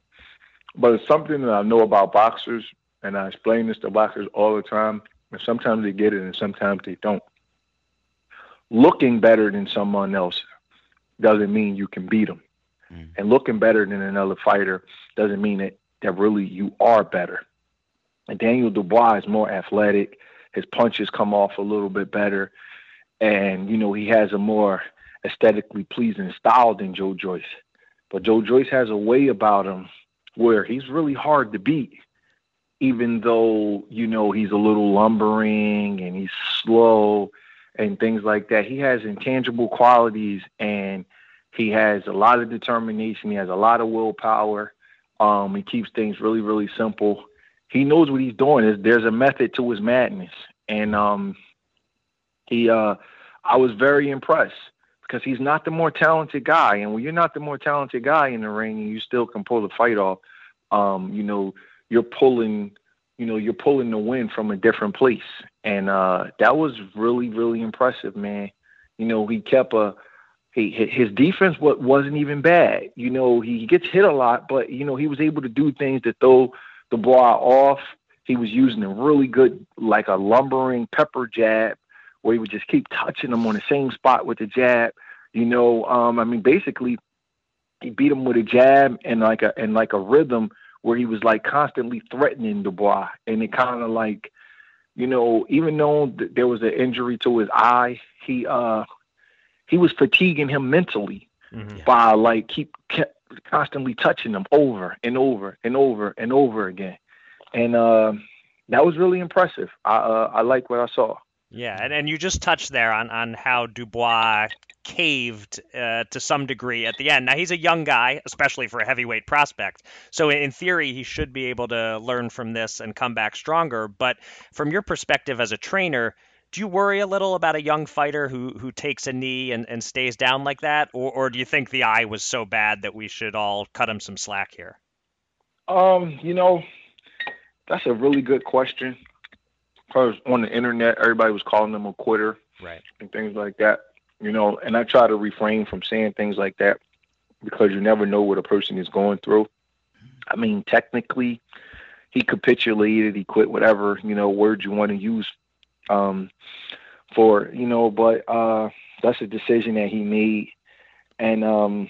but it's something that I know about boxers, and I explain this to boxers all the time, and sometimes they get it and sometimes they don't. looking better than someone else doesn't mean you can beat them. Mm. And looking better than another fighter doesn't mean that, that really you are better. And Daniel Dubois is more athletic. His punches come off a little bit better. And, you know, he has a more aesthetically pleasing style than Joe Joyce. But Joe Joyce has a way about him where he's really hard to beat, even though, you know, he's a little lumbering and he's slow and things like that. He has intangible qualities, and he has a lot of determination. He has a lot of willpower. Um, he keeps things really, really simple. He knows what he's doing. There's, there's a method to his madness. And um, he, uh, I was very impressed because he's not the more talented guy. And when you're not the more talented guy in the ring and you still can pull the fight off, um, you know, you're pulling, you know, you're pulling the win from a different place. And uh, that was really, really impressive, man. You know, he kept a, he, his defense wasn't even bad. You know, he gets hit a lot, but, you know, he was able to do things to throw Dubois off. He was using a really good, like a lumbering pepper jab, where he would just keep touching him on the same spot with the jab. You know, um, I mean, basically, he beat him with a jab and like a and like a rhythm where he was like constantly threatening Dubois, and it kind of like, you know, even though th- there was an injury to his eye, he uh he was fatiguing him mentally mm-hmm. by like keep kept constantly touching him over and over and over and over again, and uh, that was really impressive. I uh, I like what I saw. Yeah, and, and you just touched there on, on how Dubois caved uh, to some degree at the end. Now, he's a young guy, especially for a heavyweight prospect. So in theory, he should be able to learn from this and come back stronger. But from your perspective as a trainer, do you worry a little about a young fighter who, who takes a knee and, and stays down like that? Or, or do you think the eye was so bad that we should all cut him some slack here? Um, you know, that's a really good question. Because on the internet, everybody was calling him a quitter, right, and things like that, you know, and I try to refrain from saying things like that because you never know what a person is going through. I mean, technically, he capitulated, he quit, whatever, you know, words you want to use um, for, you know, but uh, that's a decision that he made. And um,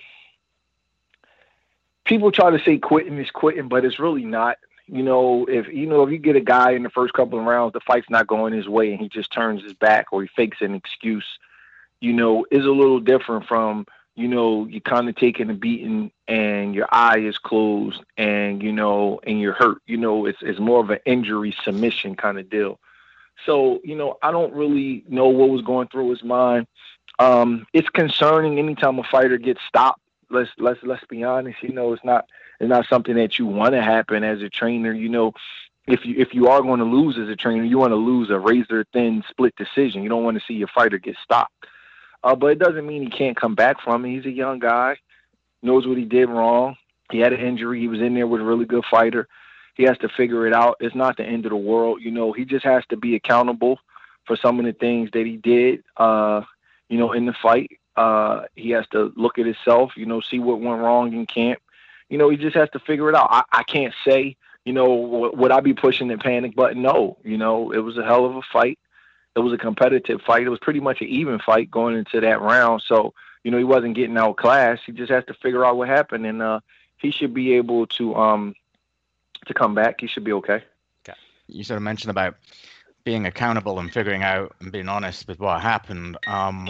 people try to say quitting is quitting, but it's really not. You know, if you know if you get a guy in the first couple of rounds, the fight's not going his way, and he just turns his back or he fakes an excuse, you know, is a little different from, you know, you kind of taking a beating and your eye is closed and, you know, and you're hurt. You know, it's it's more of an injury submission kind of deal. So, you know, I don't really know what was going through his mind. Um, it's concerning anytime a fighter gets stopped. Let's let's let's be honest. You know, it's not. It's not something that you want to happen as a trainer. You know, if you if you are going to lose as a trainer, you want to lose a razor thin split decision. You don't want to see your fighter get stopped. Uh, but it doesn't mean he can't come back from it. He's a young guy, knows what he did wrong. He had an injury. He was in there with a really good fighter. He has to figure it out. It's not the end of the world. You know, he just has to be accountable for some of the things that he did, uh, you know, in the fight. Uh, he has to look at himself, you know, see what went wrong in camp. You know, he just has to figure it out. I, I can't say, you know, w- would I be pushing the panic button? No. You know, it was a hell of a fight. It was a competitive fight. It was pretty much an even fight going into that round. So, you know, he wasn't getting outclassed. He just has to figure out what happened, and uh, he should be able to um to come back. He should be okay. Okay. You sort of mentioned about being accountable and figuring out and being honest with what happened. Um,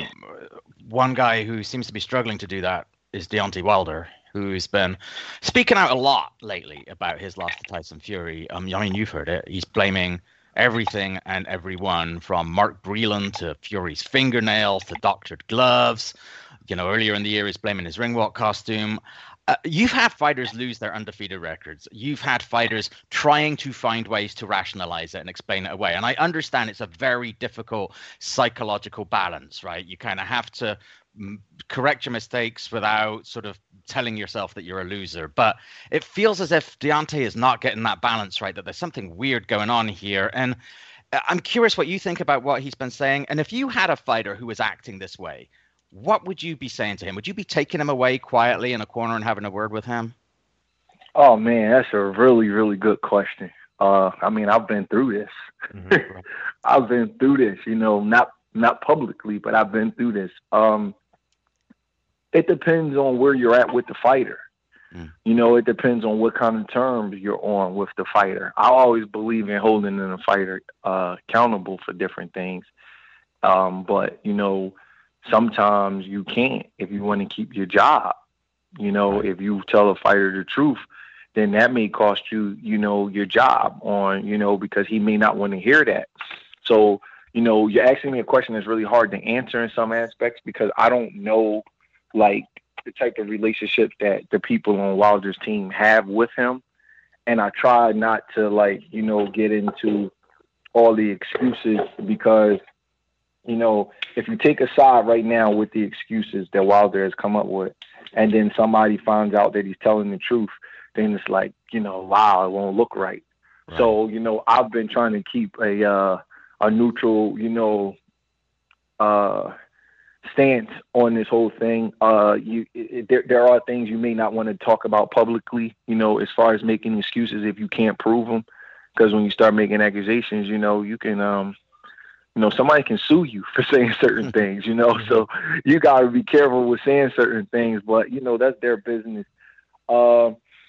one guy who seems to be struggling to do that is Deontay Wilder, who's been speaking out a lot lately about his loss to Tyson Fury. Um, I mean, you've heard it. He's blaming everything and everyone from Mark Breland to Fury's fingernails to doctored gloves. You know, earlier in the year, he's blaming his ring walk costume. Uh, you've had fighters lose their undefeated records. You've had fighters trying to find ways to rationalize it and explain it away. And I understand it's a very difficult psychological balance, right? You kind of have to correct your mistakes without sort of telling yourself that you're a loser. But it feels as if Deontay is not getting that balance right, that there's something weird going on here. And I'm curious what you think about what he's been saying. And if you had a fighter who was acting this way, what would you be saying to him? Would you be taking him away quietly in a corner and having a word with him? Oh, man, that's a really, really good question. Uh, I mean, I've been through this. Mm-hmm. I've been through this, you know, not not publicly, but I've been through this. Um, it depends on where you're at with the fighter. Mm. You know, it depends on what kind of terms you're on with the fighter. I always believe in holding a fighter uh, accountable for different things. Um, but, you know, sometimes you can't if you want to keep your job. You know, if you tell a fighter the truth, then that may cost you, you know, your job on, you know, because he may not want to hear that. So, you know, you're asking me a question that's really hard to answer in some aspects because I don't know, like, the type of relationship that the people on Wilder's team have with him. And I try not to, like, you know, get into all the excuses because, you know, if you take a side right now with the excuses that Wilder has come up with, and then somebody finds out that he's telling the truth, then it's like, you know, wow, it won't look right. right. So, you know, I've been trying to keep a uh, a neutral, you know, uh, stance on this whole thing. Uh, you, it, there, there are things you may not want to talk about publicly, you know, as far as making excuses if you can't prove them. Because when you start making accusations, you know, you can, um, you know, somebody can sue you for saying certain things, you know. So you got to be careful with saying certain things. But, you know, that's their business. Uh,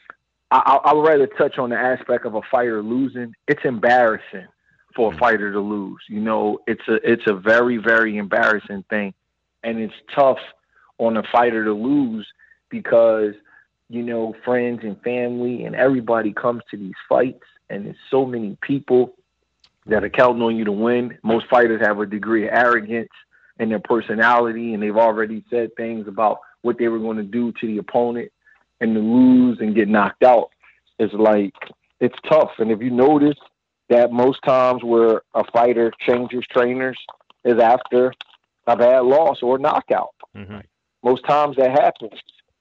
I, I would rather touch on the aspect of a fighter losing. It's embarrassing for a fighter to lose. You know, it's a it's a very, very embarrassing thing. And it's tough on a fighter to lose because, you know, friends and family and everybody comes to these fights, and there's so many people that are counting on you to win. Most fighters have a degree of arrogance in their personality, and they've already said things about what they were going to do to the opponent, and to lose and get knocked out is like, it's tough. And if you notice that most times where a fighter changes trainers is after a bad loss or knockout. Mm-hmm. Most times that happens.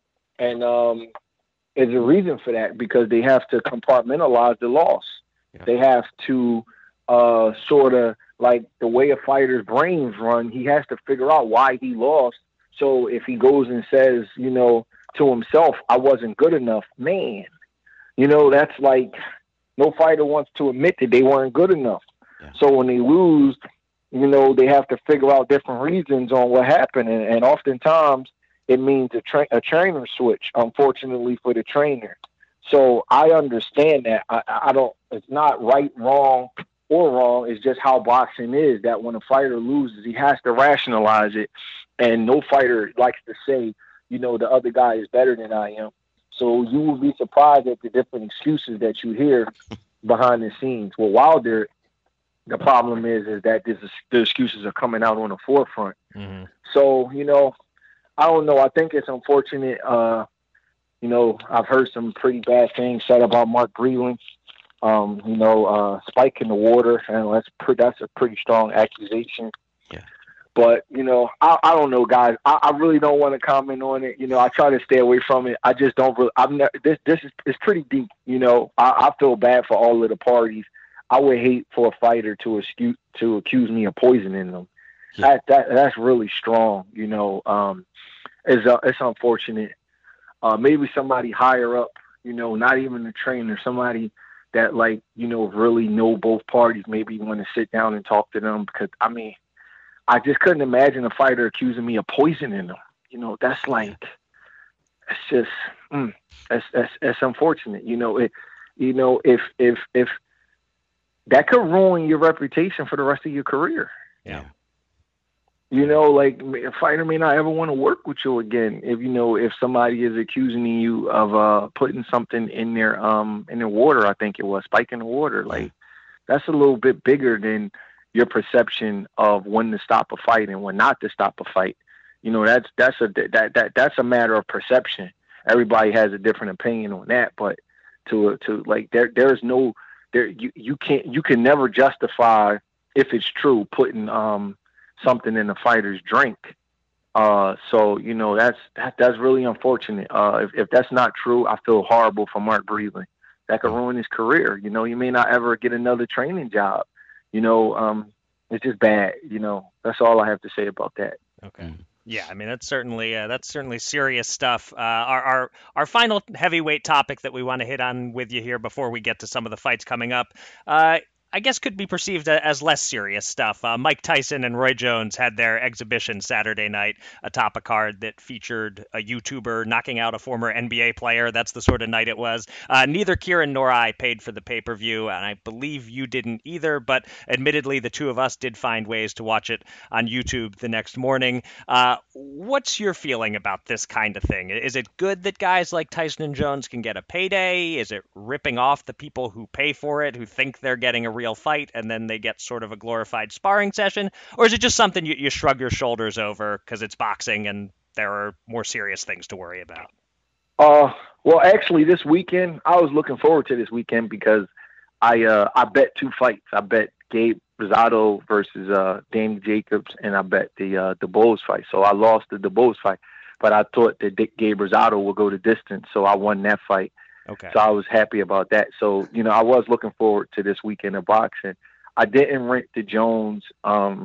And um, there's a reason for that because they have to compartmentalize the loss. Yeah. They have to uh, sort of, like the way a fighter's brains run, he has to figure out why he lost. So if he goes and says, you know, to himself, I wasn't good enough, man, you know, that's like, no fighter wants to admit that they weren't good enough. Yeah. So when they lose, you know, they have to figure out different reasons on what happened. And, and oftentimes it means a, tra- a trainer switch, unfortunately, for the trainer. So I understand that. I, I don't, it's not right, wrong, or wrong. It's just how boxing is, that when a fighter loses, he has to rationalize it. And no fighter likes to say, you know, the other guy is better than I am. So you will be surprised at the different excuses that you hear behind the scenes. Well, Wilder, the problem is, is that this is, the excuses are coming out on the forefront. Mm-hmm. So, you know, I don't know. I think it's unfortunate. Uh, you know, I've heard some pretty bad things said about Mark Breland. Um, you know, uh, spike in the water, and that's pre- that's a pretty strong accusation. Yeah. But, you know, I, I don't know, guys. I, I really don't want to comment on it. You know, I try to stay away from it. I just don't really, I'm not, this, this is, it's pretty deep. You know, I, I feel bad for all of the parties. I would hate for a fighter to excuse, to accuse me of poisoning them. Yeah. That, that, that's really strong. You know, um, it's, uh, it's unfortunate. Uh, maybe somebody higher up, you know, not even a trainer, somebody that, like, you know, really know both parties, maybe want to sit down and talk to them, because, I mean, I just couldn't imagine a fighter accusing me of poisoning them. You know, that's like, it's just, mm, that's, that's, that's unfortunate. You know, it, you know, if, if, if that could ruin your reputation for the rest of your career. Yeah. You know, like, a fighter may not ever want to work with you again. If, you know, if somebody is accusing you of uh, putting something in their, um, in their water, I think it was, spiking the water. Like, that's a little bit bigger than your perception of when to stop a fight and when not to stop a fight. You know, that's that's a that that that's a matter of perception. Everybody has a different opinion on that, but to to like there there's no there you, you can't you can never justify, if it's true, putting um something in the fighter's drink. Uh, so you know that's that that's really unfortunate. Uh, if if that's not true, I feel horrible for Mark Breland. That could ruin his career. You know, he may not ever get another training job. You know, um, it's just bad. You know, that's all I have to say about that. Okay. Yeah, I mean, that's certainly uh, that's certainly serious stuff. Uh, our, our our final heavyweight topic that we want to hit on with you here before we get to some of the fights coming up. Uh, I guess could be perceived as less serious stuff. Uh, Mike Tyson and Roy Jones had their exhibition Saturday night atop a card that featured a YouTuber knocking out a former N B A player. That's the sort of night it was. Uh, neither Kieran nor I paid for the pay-per-view, and I believe you didn't either, but admittedly, the two of us did find ways to watch it on YouTube the next morning. Uh, what's your feeling about this kind of thing? Is it good that guys like Tyson and Jones can get a payday? Is it ripping off the people who pay for it, who think they're getting a real fight, and then they get sort of a glorified sparring session? Or is it just something you, you shrug your shoulders over because it's boxing and there are more serious things to worry about? Uh, well, actually, this weekend, I was looking forward to this weekend because I uh, I bet two fights. I bet Gabe Rosado versus uh, Danny Jacobs, and I bet the uh, the Bulls fight. So I lost the, the Bulls fight, but I thought that Dick Gabe Rosado would go the distance, so I won that fight. Okay. So I was happy about that. So, you know, I was looking forward to this weekend of boxing. I didn't rent the Jones um,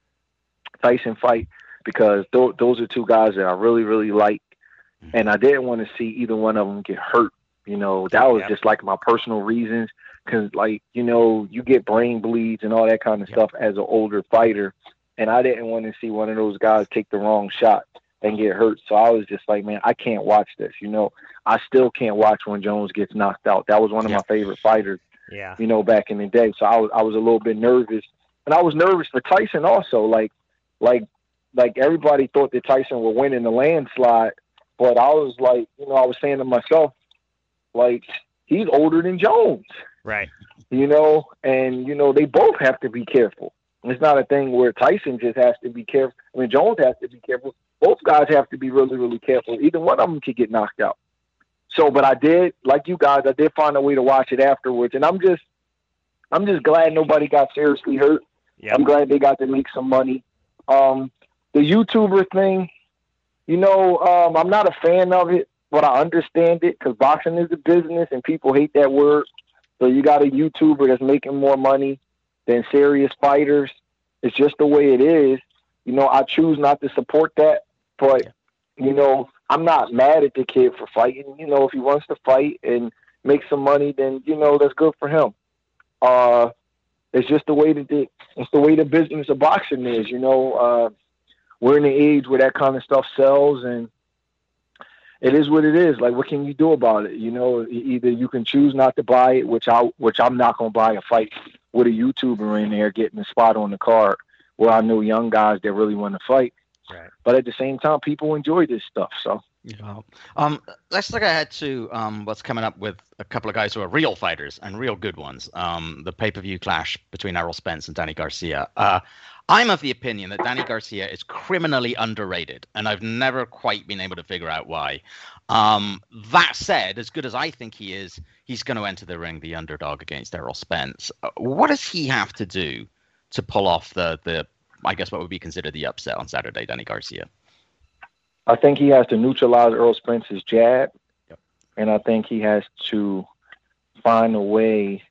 Tyson fight because th- those are two guys that I really, really like. And I didn't want to see either one of them get hurt. You know, that was Yep. just like my personal reasons. Because, like, you know, you get brain bleeds and all that kind of Yep. stuff as an older fighter. And I didn't want to see one of those guys take the wrong shot and get hurt. So I was just like, man, I can't watch this. You know, I still can't watch when Jones gets knocked out. That was one of Yeah. my favorite fighters, Yeah. you know, back in the day. So I was, I was a little bit nervous. And I was nervous for Tyson also. Like, like, like everybody thought that Tyson would win in the landslide. But I was like, you know, I was saying to myself, like, he's older than Jones. Right. You know, and, you know, they both have to be careful. It's not a thing where Tyson just has to be careful. I mean, Jones has to be careful. Both guys have to be really, really careful. Either one of them could get knocked out. So, but I did, like you guys, I did find a way to watch it afterwards. And I'm just, I'm just glad nobody got seriously hurt. Yep. I'm glad they got to make some money. Um, the YouTuber thing, you know, um, I'm not a fan of it, but I understand it because boxing is a business and people hate that word. So you got a YouTuber that's making more money than serious fighters. It's just the way it is. You know, I choose not to support that, but, you know, I'm not mad at the kid for fighting. You know, if he wants to fight and make some money, then, you know, that's good for him. Uh, it's just the way that the, it's the way the business of boxing is, you know. Uh, we're in the age where that kind of stuff sells, and it is what it is. Like, what can you do about it? You know, either you can choose not to buy it, which I, which I'm not going to buy a fight with a YouTuber in there getting a spot on the card where I know young guys that really want to fight. Right. But at the same time, people enjoy this stuff. So, Yeah. Um, let's look ahead to um, what's coming up with a couple of guys who are real fighters and real good ones. Um, the pay-per-view clash between Errol Spence and Danny Garcia. Uh, I'm of the opinion that Danny Garcia is criminally underrated, and I've never quite been able to figure out why. Um, that said, as good as I think he is, he's going to enter the ring the underdog against Errol Spence. Uh, what does he have to do to pull off the, the, I guess what would be considered the upset on Saturday, Danny Garcia? I think he has to neutralize Errol Spence's jab, Yep. and I think he has to find a way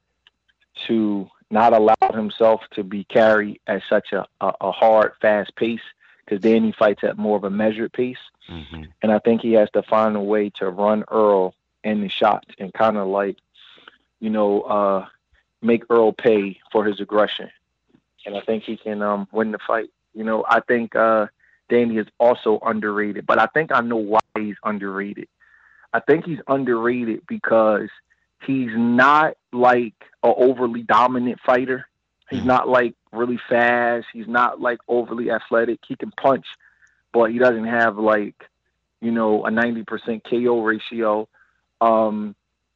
to not allow himself to be carried at such a, a, a hard, fast pace, because then he fights at more of a measured pace. Mm-hmm. And I think he has to find a way to run Earl in the shots and kind of like, you know, uh, make Earl pay for his aggression. And I think he can um, win the fight. You know, I think uh, Danny is also underrated, but I think I know why he's underrated. I think he's underrated because he's not like an overly dominant fighter. He's not like really fast. He's not like overly athletic. He can punch, but he doesn't have like, you know, a ninety percent K O ratio. Um,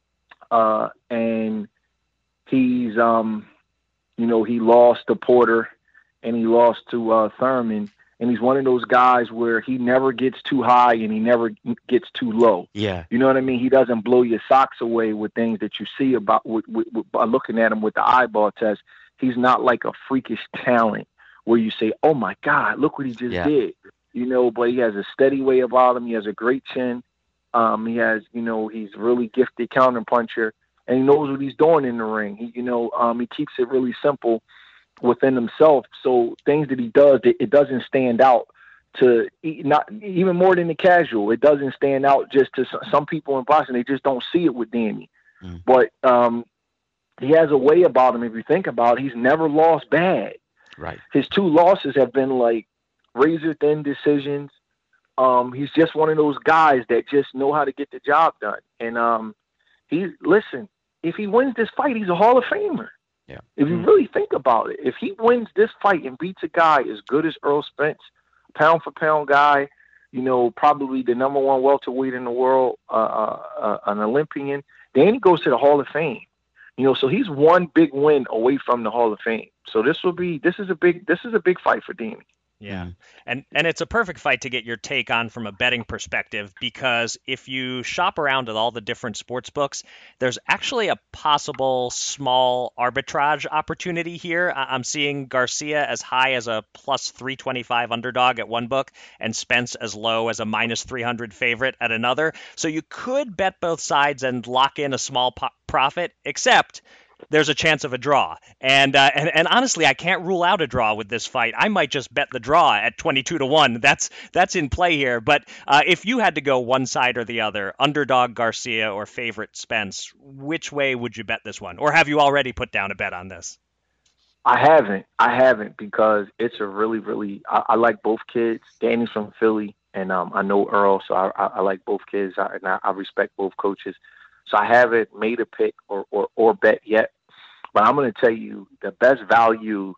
uh, and he's, um, you know, he lost to Porter and he lost to uh, Thurman. And he's one of those guys where he never gets too high and he never gets too low. Yeah. You know what I mean? He doesn't blow your socks away with things that you see about with, with, with, by looking at him with the eyeball test. He's not like a freakish talent where you say, oh, my God, look what he just Yeah. did. You know, but he has a steady way about him. He has a great chin. Um, he has, you know, he's really gifted counterpuncher, and he knows what he's doing in the ring. He, you know, um, he keeps it really simple within himself. So things that he does, it, it doesn't stand out to not even more than the casual. It doesn't stand out just to some people in boxing. They just don't see it with Danny. Mm. But um, he has a way about him. If you think about it, he's never lost bad. Right. His two losses have been like razor thin decisions. Um, he's just one of those guys that just know how to get the job done. And um, he listen, if he wins this fight, he's a Hall of Famer. Yeah. If you really think about it, if he wins this fight and beats a guy as good as Errol Spence, pound for pound guy, you know, probably the number one welterweight in the world, uh, uh, uh, an Olympian, then he goes to the Hall of Fame. You know, so he's one big win away from the Hall of Fame. So this will be this is a big this is a big fight for Danny. Yeah. And and it's a perfect fight to get your take on from a betting perspective, because if you shop around at all the different sports books, there's actually a possible small arbitrage opportunity here. I'm seeing Garcia as high as a plus three twenty-five underdog at one book and Spence as low as a minus three hundred favorite at another. So you could bet both sides and lock in a small po- profit, except there's a chance of a draw. And, uh, and and honestly, I can't rule out a draw with this fight. I might just bet the draw at twenty-two to one. That's that's in play here. But uh, if you had to go one side or the other, underdog Garcia or favorite Spence, which way would you bet this one? Or have you already put down a bet on this? I haven't. I haven't because it's a really, really I, I like both kids. Danny's from Philly, and um, I know Earl, so I, I, I like both kids, I, and I, I respect both coaches. So I haven't made a pick or, or, or bet yet. But I'm going to tell you the best value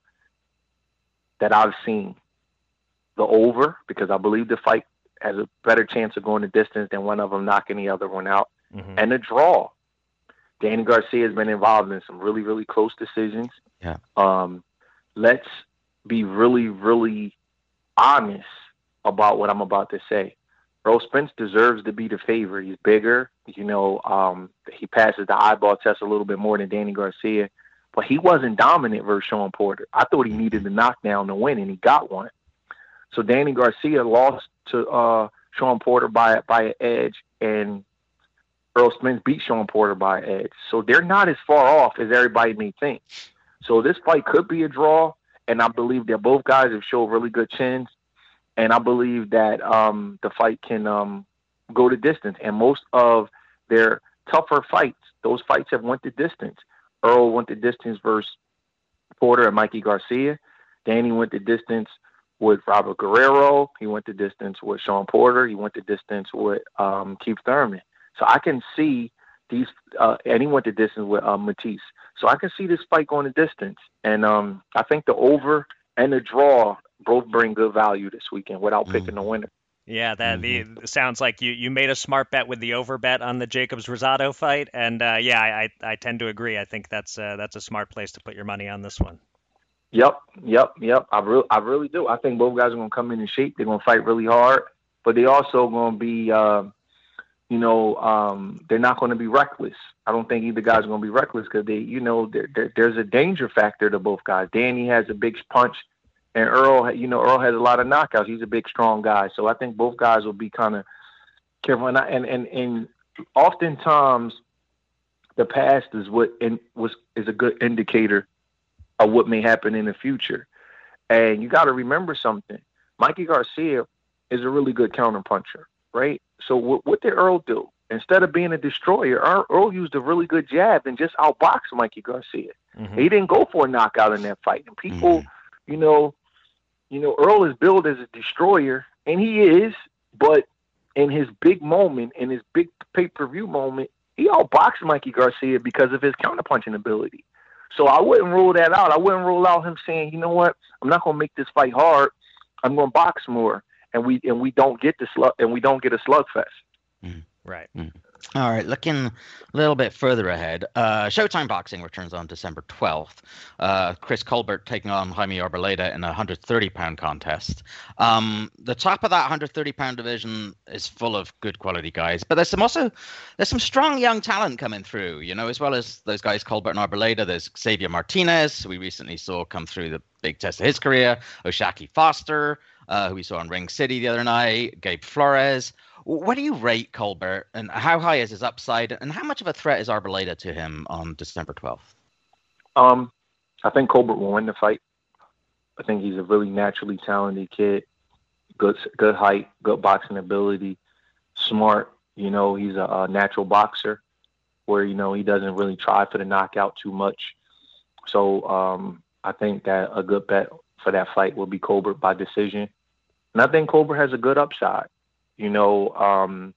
that I've seen, the over, because I believe the fight has a better chance of going the distance than one of them knocking the other one out, mm-hmm. and the draw. Danny Garcia has been involved in some really, really close decisions. Yeah. Um, let's be really, really honest about what I'm about to say. Errol Spence deserves to be the favorite. He's bigger. You know, um, he passes the eyeball test a little bit more than Danny Garcia. But he wasn't dominant versus Sean Porter. I thought he needed a knockdown to win, and he got one. So Danny Garcia lost to uh, Sean Porter by, by an edge, and Errol Spence beat Sean Porter by an edge. So they're not as far off as everybody may think. So this fight could be a draw, and I believe that both guys have showed really good chins. And I believe that um, the fight can um, go the distance. And most of their tougher fights, those fights have went the distance. Earl went the distance versus Porter and Mikey Garcia. Danny went the distance with Robert Guerrero. He went the distance with Sean Porter. He went the distance with um, Keith Thurman. So I can see these, uh, and he went the distance with uh, Matisse. So I can see this fight going the distance. And um, I think the over and the draw both bring good value this weekend without picking mm. the winner. Yeah, that mm-hmm. the sounds like you, you made a smart bet with the over bet on the Jacobs Rosado fight, and uh, yeah, I I tend to agree. I think that's uh, that's a smart place to put your money on this one. Yep, yep, yep. I really I really do. I think both guys are gonna come in in shape. They're gonna fight really hard, but they also gonna be, uh, you know, um, they're not gonna be reckless. I don't think either guy's gonna be reckless because they, you know, they're, they're, there's a danger factor to both guys. Danny has a big punch. And Earl, you know, Earl has a lot of knockouts. He's a big, strong guy. So I think both guys will be kind of careful. And, and, and, and oftentimes the past is what in, was is a good indicator of what may happen in the future. And you got to remember something. Mikey Garcia is a really good counterpuncher, right? So what, what did Earl do? Instead of being a destroyer, Earl, Earl used a really good jab and just outboxed Mikey Garcia. Mm-hmm. He didn't go for a knockout in that fight. And people, mm-hmm. you know, You know, Earl is billed as a destroyer, and he is, but in his big moment, in his big pay-per-view moment, he outboxed Mikey Garcia because of his counterpunching ability. So I wouldn't rule that out. I wouldn't rule out him saying, you know what, I'm not going to make this fight hard. I'm going to box more, and we and we don't get the slug and we don't get a slugfest. Mm. Right. Mm. All right, looking a little bit further ahead, uh, Showtime Boxing returns on December twelfth. Uh, Chris Colbert taking on Jaime Arboleda in a one hundred thirty pound contest. Um, the top of that one hundred thirty pound division is full of good quality guys, but there's some also there's some strong young talent coming through, you know, as well as those guys Colbert and Arboleda. There's Xavier Martinez, who we recently saw come through the big test of his career, Oshaki Foster, uh, who we saw in Ring City the other night, Gabe Flores. What do you rate Colbert, and how high is his upside, and how much of a threat is Arboleda to him on December twelfth? Um, I think Colbert will win the fight. I think he's a really naturally talented kid, good good height, good boxing ability, smart. You know, he's a, a natural boxer. where, you know, he doesn't really try for the knockout too much. So um, I think that a good bet for that fight will be Colbert by decision. And I think Colbert has a good upside. You know, um,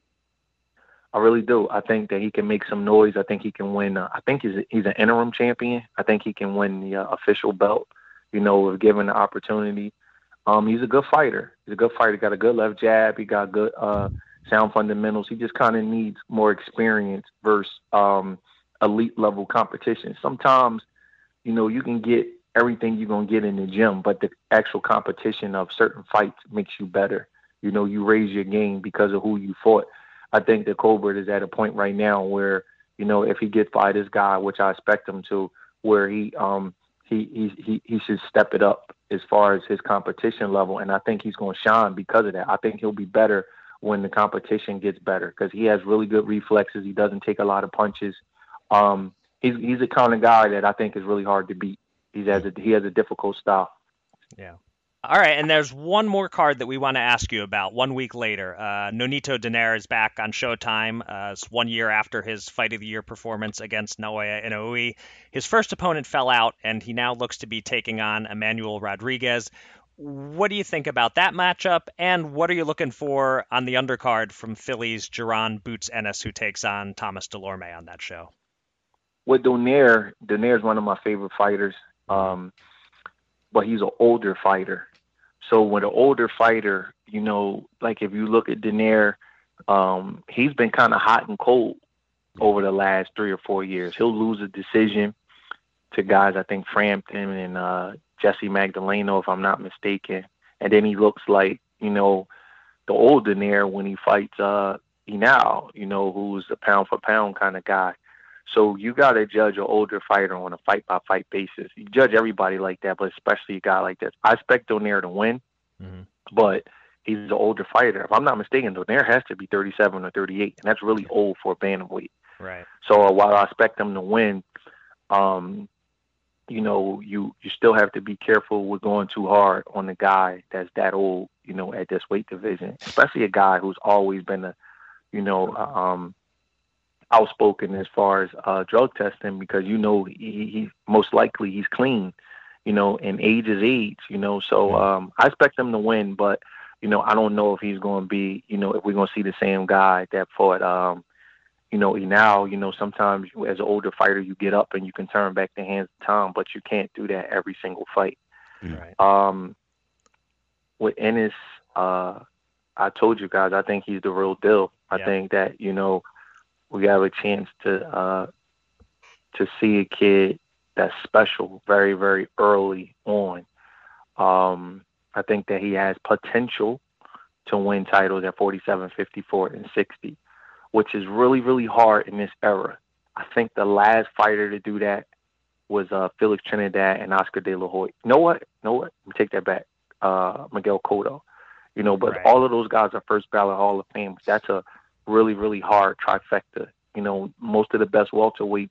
I really do. I think that he can make some noise. I think he can win. Uh, I think he's, he's an interim champion. I think he can win the uh, official belt, you know, if given the opportunity. Um, he's a good fighter. He's a good fighter. He got a good left jab. He got good uh, sound fundamentals. He just kind of needs more experience versus um, elite level competition. Sometimes, you know, you can get everything you're going to get in the gym, but the actual competition of certain fights makes you better. You know, you raise your game because of who you fought. I think that Colbert is at a point right now where, you know, if he gets by this guy, which I expect him to, where he um he he he, he should step it up as far as his competition level, and I think he's going to shine because of that. I think he'll be better when the competition gets better because he has really good reflexes. He doesn't take a lot of punches. Um, he's he's the kind of guy that I think is really hard to beat. He has a he has a difficult style. Yeah. All right, and there's one more card that we want to ask you about one week later. Uh, Nonito Donaire is back on Showtime. Uh, it's one year after his Fight of the Year performance against Naoya Inoue. His first opponent fell out, and he now looks to be taking on Emmanuel Rodriguez. What do you think about that matchup, and what are you looking for on the undercard from Philly's Jaron Boots Ennis, who takes on Thomas Delorme on that show? With Donaire, Donaire is one of my favorite fighters, um, but he's an older fighter. So with an older fighter, you know, like if you look at Donaire, um, he's been kind of hot and cold over the last three or four years. He'll lose a decision to guys, I think Frampton and uh, Jesse Magdaleno, if I'm not mistaken. And then he looks like, you know, the old Donaire when he fights uh, Henao, you know, who's a pound for pound kind of guy. So you got to judge an older fighter on a fight-by-fight basis. You judge everybody like that, but especially a guy like this. I expect Donaire to win, mm-hmm. but he's an older fighter. If I'm not mistaken, Donaire has to be thirty-seven or thirty-eight, and that's really old for a bantamweight. Right. So uh, while I expect him to win, um, you know, you, you still have to be careful with going too hard on the guy that's that old, you know, at this weight division, especially a guy who's always been a, you know, uh, um, outspoken as far as uh, drug testing, because, you know, he, he most likely he's clean, you know, and age is age, you know. So um, I expect him to win, but, you know, I don't know if he's going to be, you know, if we're going to see the same guy that fought, um, you know, now, you know, sometimes as an older fighter, you get up and you can turn back the hands of time, but you can't do that every single fight. Right. Um, with Ennis, uh, I told you guys, I think he's the real deal. I yeah. think that, you know, we have a chance to uh, to see a kid that's special very, very early on. Um, I think that he has potential to win titles at forty-seven, fifty-four, and sixty, which is really, really hard in this era. I think the last fighter to do that was uh, Felix Trinidad and Oscar De La Hoya. You know what? You know what? Let me take that back. Uh, Miguel Cotto. You know, but right. all of those guys are first ballot Hall of Fame. That's a really, really hard trifecta. You know, most of the best welterweights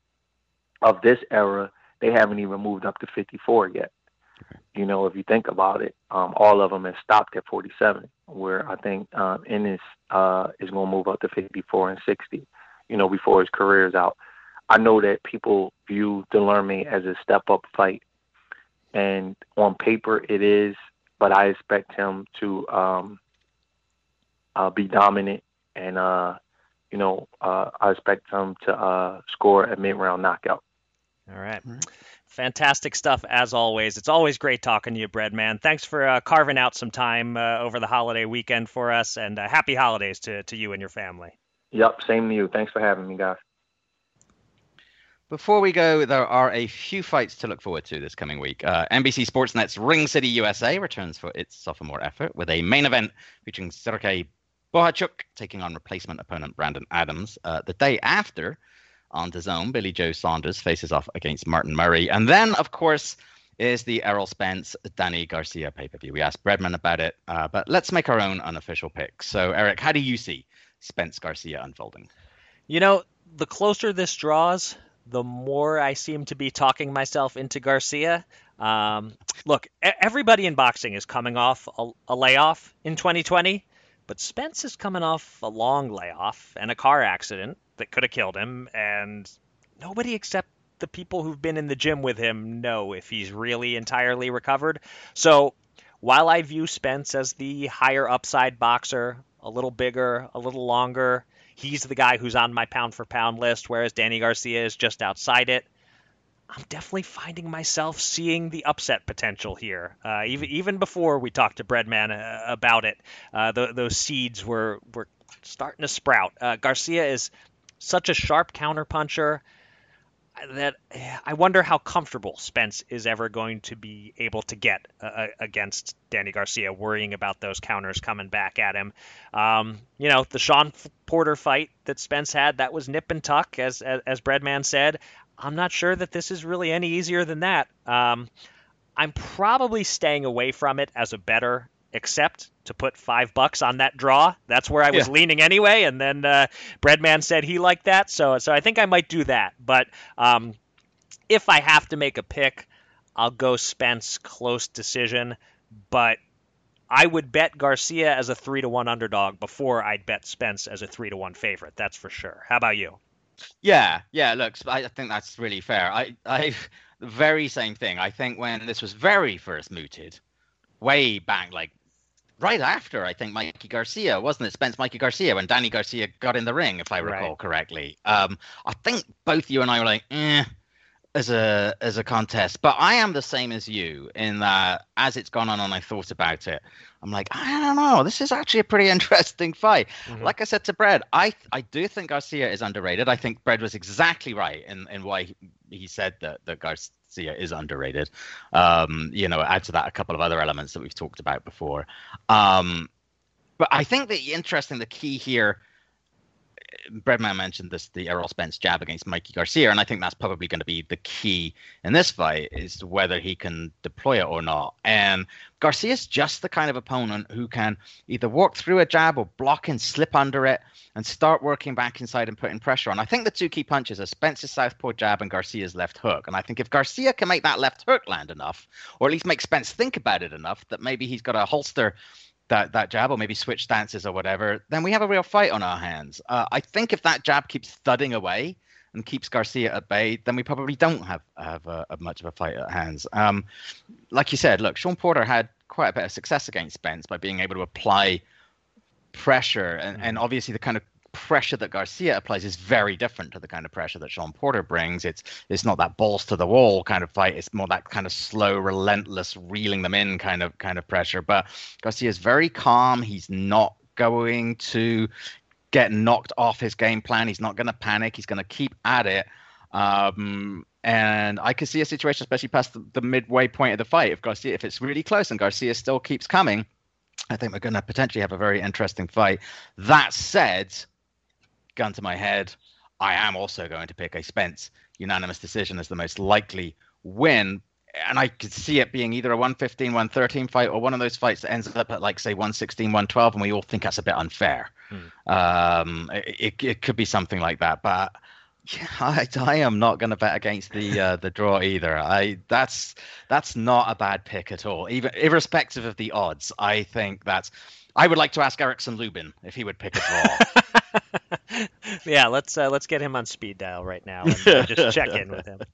of this era, they haven't even moved up to fifty-four yet. Okay. You know, if you think about it, um, all of them have stopped at forty-seven, where I think um, Ennis uh, is going to move up to fifty-four and sixty, you know, before his career is out. I know that people view Delorme as a step-up fight, and on paper it is, but I expect him to um, uh, be dominant. And, uh, you know, uh, I expect him to uh, score a mid-round knockout. All right. Fantastic stuff, as always. It's always great talking to you, Bread Man. Thanks for uh, carving out some time uh, over the holiday weekend for us, and uh, happy holidays to, to you and your family. Yep, same to you. Thanks for having me, guys. Before we go, there are a few fights to look forward to this coming week. Uh, N B C Sportsnet's Ring City U S A returns for its sophomore effort with a main event featuring Sergey Bohachuk taking on replacement opponent Brandon Adams. Uh, the day after, on D A Z N, Billy Joe Saunders faces off against Martin Murray. And then, of course, is the Errol Spence Danny Garcia pay-per-view. We asked Breadman about it, uh, but let's make our own unofficial pick. So, Eric, how do you see Spence Garcia unfolding? You know, the closer this draws, the more I seem to be talking myself into Garcia. Um, look, everybody in boxing is coming off a, a layoff in twenty twenty. But Spence is coming off a long layoff and a car accident that could have killed him, and nobody except the people who've been in the gym with him know if he's really entirely recovered. So while I view Spence as the higher upside boxer, a little bigger, a little longer, he's the guy who's on my pound for pound list, whereas Danny Garcia is just outside it. I'm definitely finding myself seeing the upset potential here. Uh, even even before we talked to Breadman uh, about it, uh, the, those seeds were were starting to sprout. Uh, Garcia is such a sharp counterpuncher that I wonder how comfortable Spence is ever going to be able to get uh, against Danny Garcia, worrying about those counters coming back at him. Um, you know, the Sean Porter fight that Spence had, that was nip and tuck, as as, as Breadman said. I'm not sure that this is really any easier than that. Um, I'm probably staying away from it as a bettor, except to put five bucks on that draw. That's where I was yeah. leaning anyway. And then uh, Breadman said he liked that. So so I think I might do that. But um, if I have to make a pick, I'll go Spence close decision. But I would bet Garcia as a three to one underdog before I'd bet Spence as a three to one favorite. That's for sure. How about you? Yeah, yeah. Look, I think that's really fair. I, I, the very same thing. I think when this was very first mooted, way back, like right after, I think Mikey Garcia, wasn't it? Spence Mikey Garcia when Danny Garcia got in the ring, if I recall right. correctly. Um, I think both you and I were like, eh, as a as a contest. But I am the same as you in that as it's gone on and I thought about it, I'm like, I don't know. This is actually a pretty interesting fight. Mm-hmm. Like I said to Brad, I I do think Garcia is underrated. I think Brad was exactly right in, in why he, he said that, that Garcia is underrated. Um, you know, add to that a couple of other elements that we've talked about before. Um, but I think the interesting, the key here, Breadman mentioned this, the Errol Spence jab against Mikey Garcia, and I think that's probably going to be the key in this fight, is whether he can deploy it or not. And Garcia's just the kind of opponent who can either walk through a jab or block and slip under it and start working back inside and putting pressure on. I think the two key punches are Spence's southpaw jab and Garcia's left hook. And I think if Garcia can make that left hook land enough, or at least make Spence think about it enough, that maybe he's got to holster that that jab or maybe switch stances or whatever, then we have a real fight on our hands. Uh, I think if that jab keeps thudding away and keeps Garcia at bay, then we probably don't have have a, a much of a fight at hands. Um, like you said, look, Sean Porter had quite a bit of success against Spence by being able to apply pressure, and, and obviously the kind of pressure that Garcia applies is very different to the kind of pressure that Sean Porter brings. It's it's not that balls to the wall kind of fight. It's more that kind of slow, relentless, reeling them in kind of kind of pressure. But Garcia is very calm. He's not going to get knocked off his game plan. He's not going to panic. He's going to keep at it. Um, and I could see a situation, especially past the, the midway point of the fight, if Garcia, if it's really close and Garcia still keeps coming, I think we're going to potentially have a very interesting fight. That said, gun to my head, I am also going to pick a Spence unanimous decision as the most likely win. And I could see it being either a one fifteen, one thirteen fight or one of those fights that ends up at, like, say, one sixteen, one twelve, and we all think that's a bit unfair. Hmm. Um, it, it could be something like that. But yeah, I, I am not going to bet against the uh, the draw either. I that's that's not a bad pick at all, even irrespective of the odds. I think that's. I would like to ask Erickson Lubin if he would pick a draw. Yeah, let's uh, let's get him on speed dial right now and uh, just check in with him.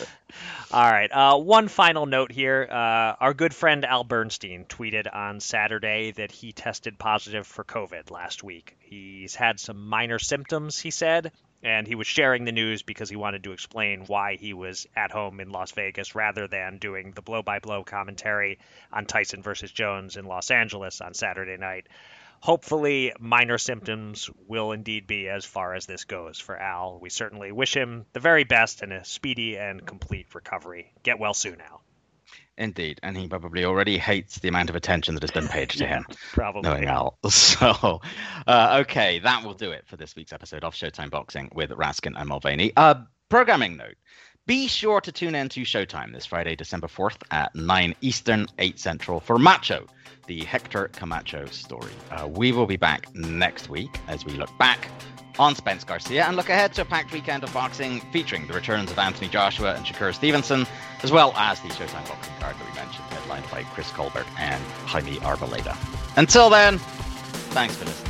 All right. Uh, one final note here. Uh, our good friend Al Bernstein tweeted on Saturday that he tested positive for COVID last week. He's had some minor symptoms, he said, and he was sharing the news because he wanted to explain why he was at home in Las Vegas rather than doing the blow-by-blow commentary on Tyson versus Jones in Los Angeles on Saturday night. Hopefully, minor symptoms will indeed be as far as this goes for Al. We certainly wish him the very best and a speedy and complete recovery. Get well soon, Al. Indeed, and he probably already hates the amount of attention that has been paid to him. Probably. Knowing Al. So, uh, okay, that will do it for this week's episode of Showtime Boxing with Raskin and Mulvaney. Uh, programming note. Be sure to tune in to Showtime this Friday, December fourth at nine Eastern, eight Central for Macho, the Hector Camacho story. Uh, we will be back next week as we look back on Spence Garcia and look ahead to a packed weekend of boxing featuring the returns of Anthony Joshua and Shakur Stevenson, as well as the Showtime Boxing card that we mentioned, headlined by Chris Colbert and Jaime Arboleda. Until then, Thanks for listening.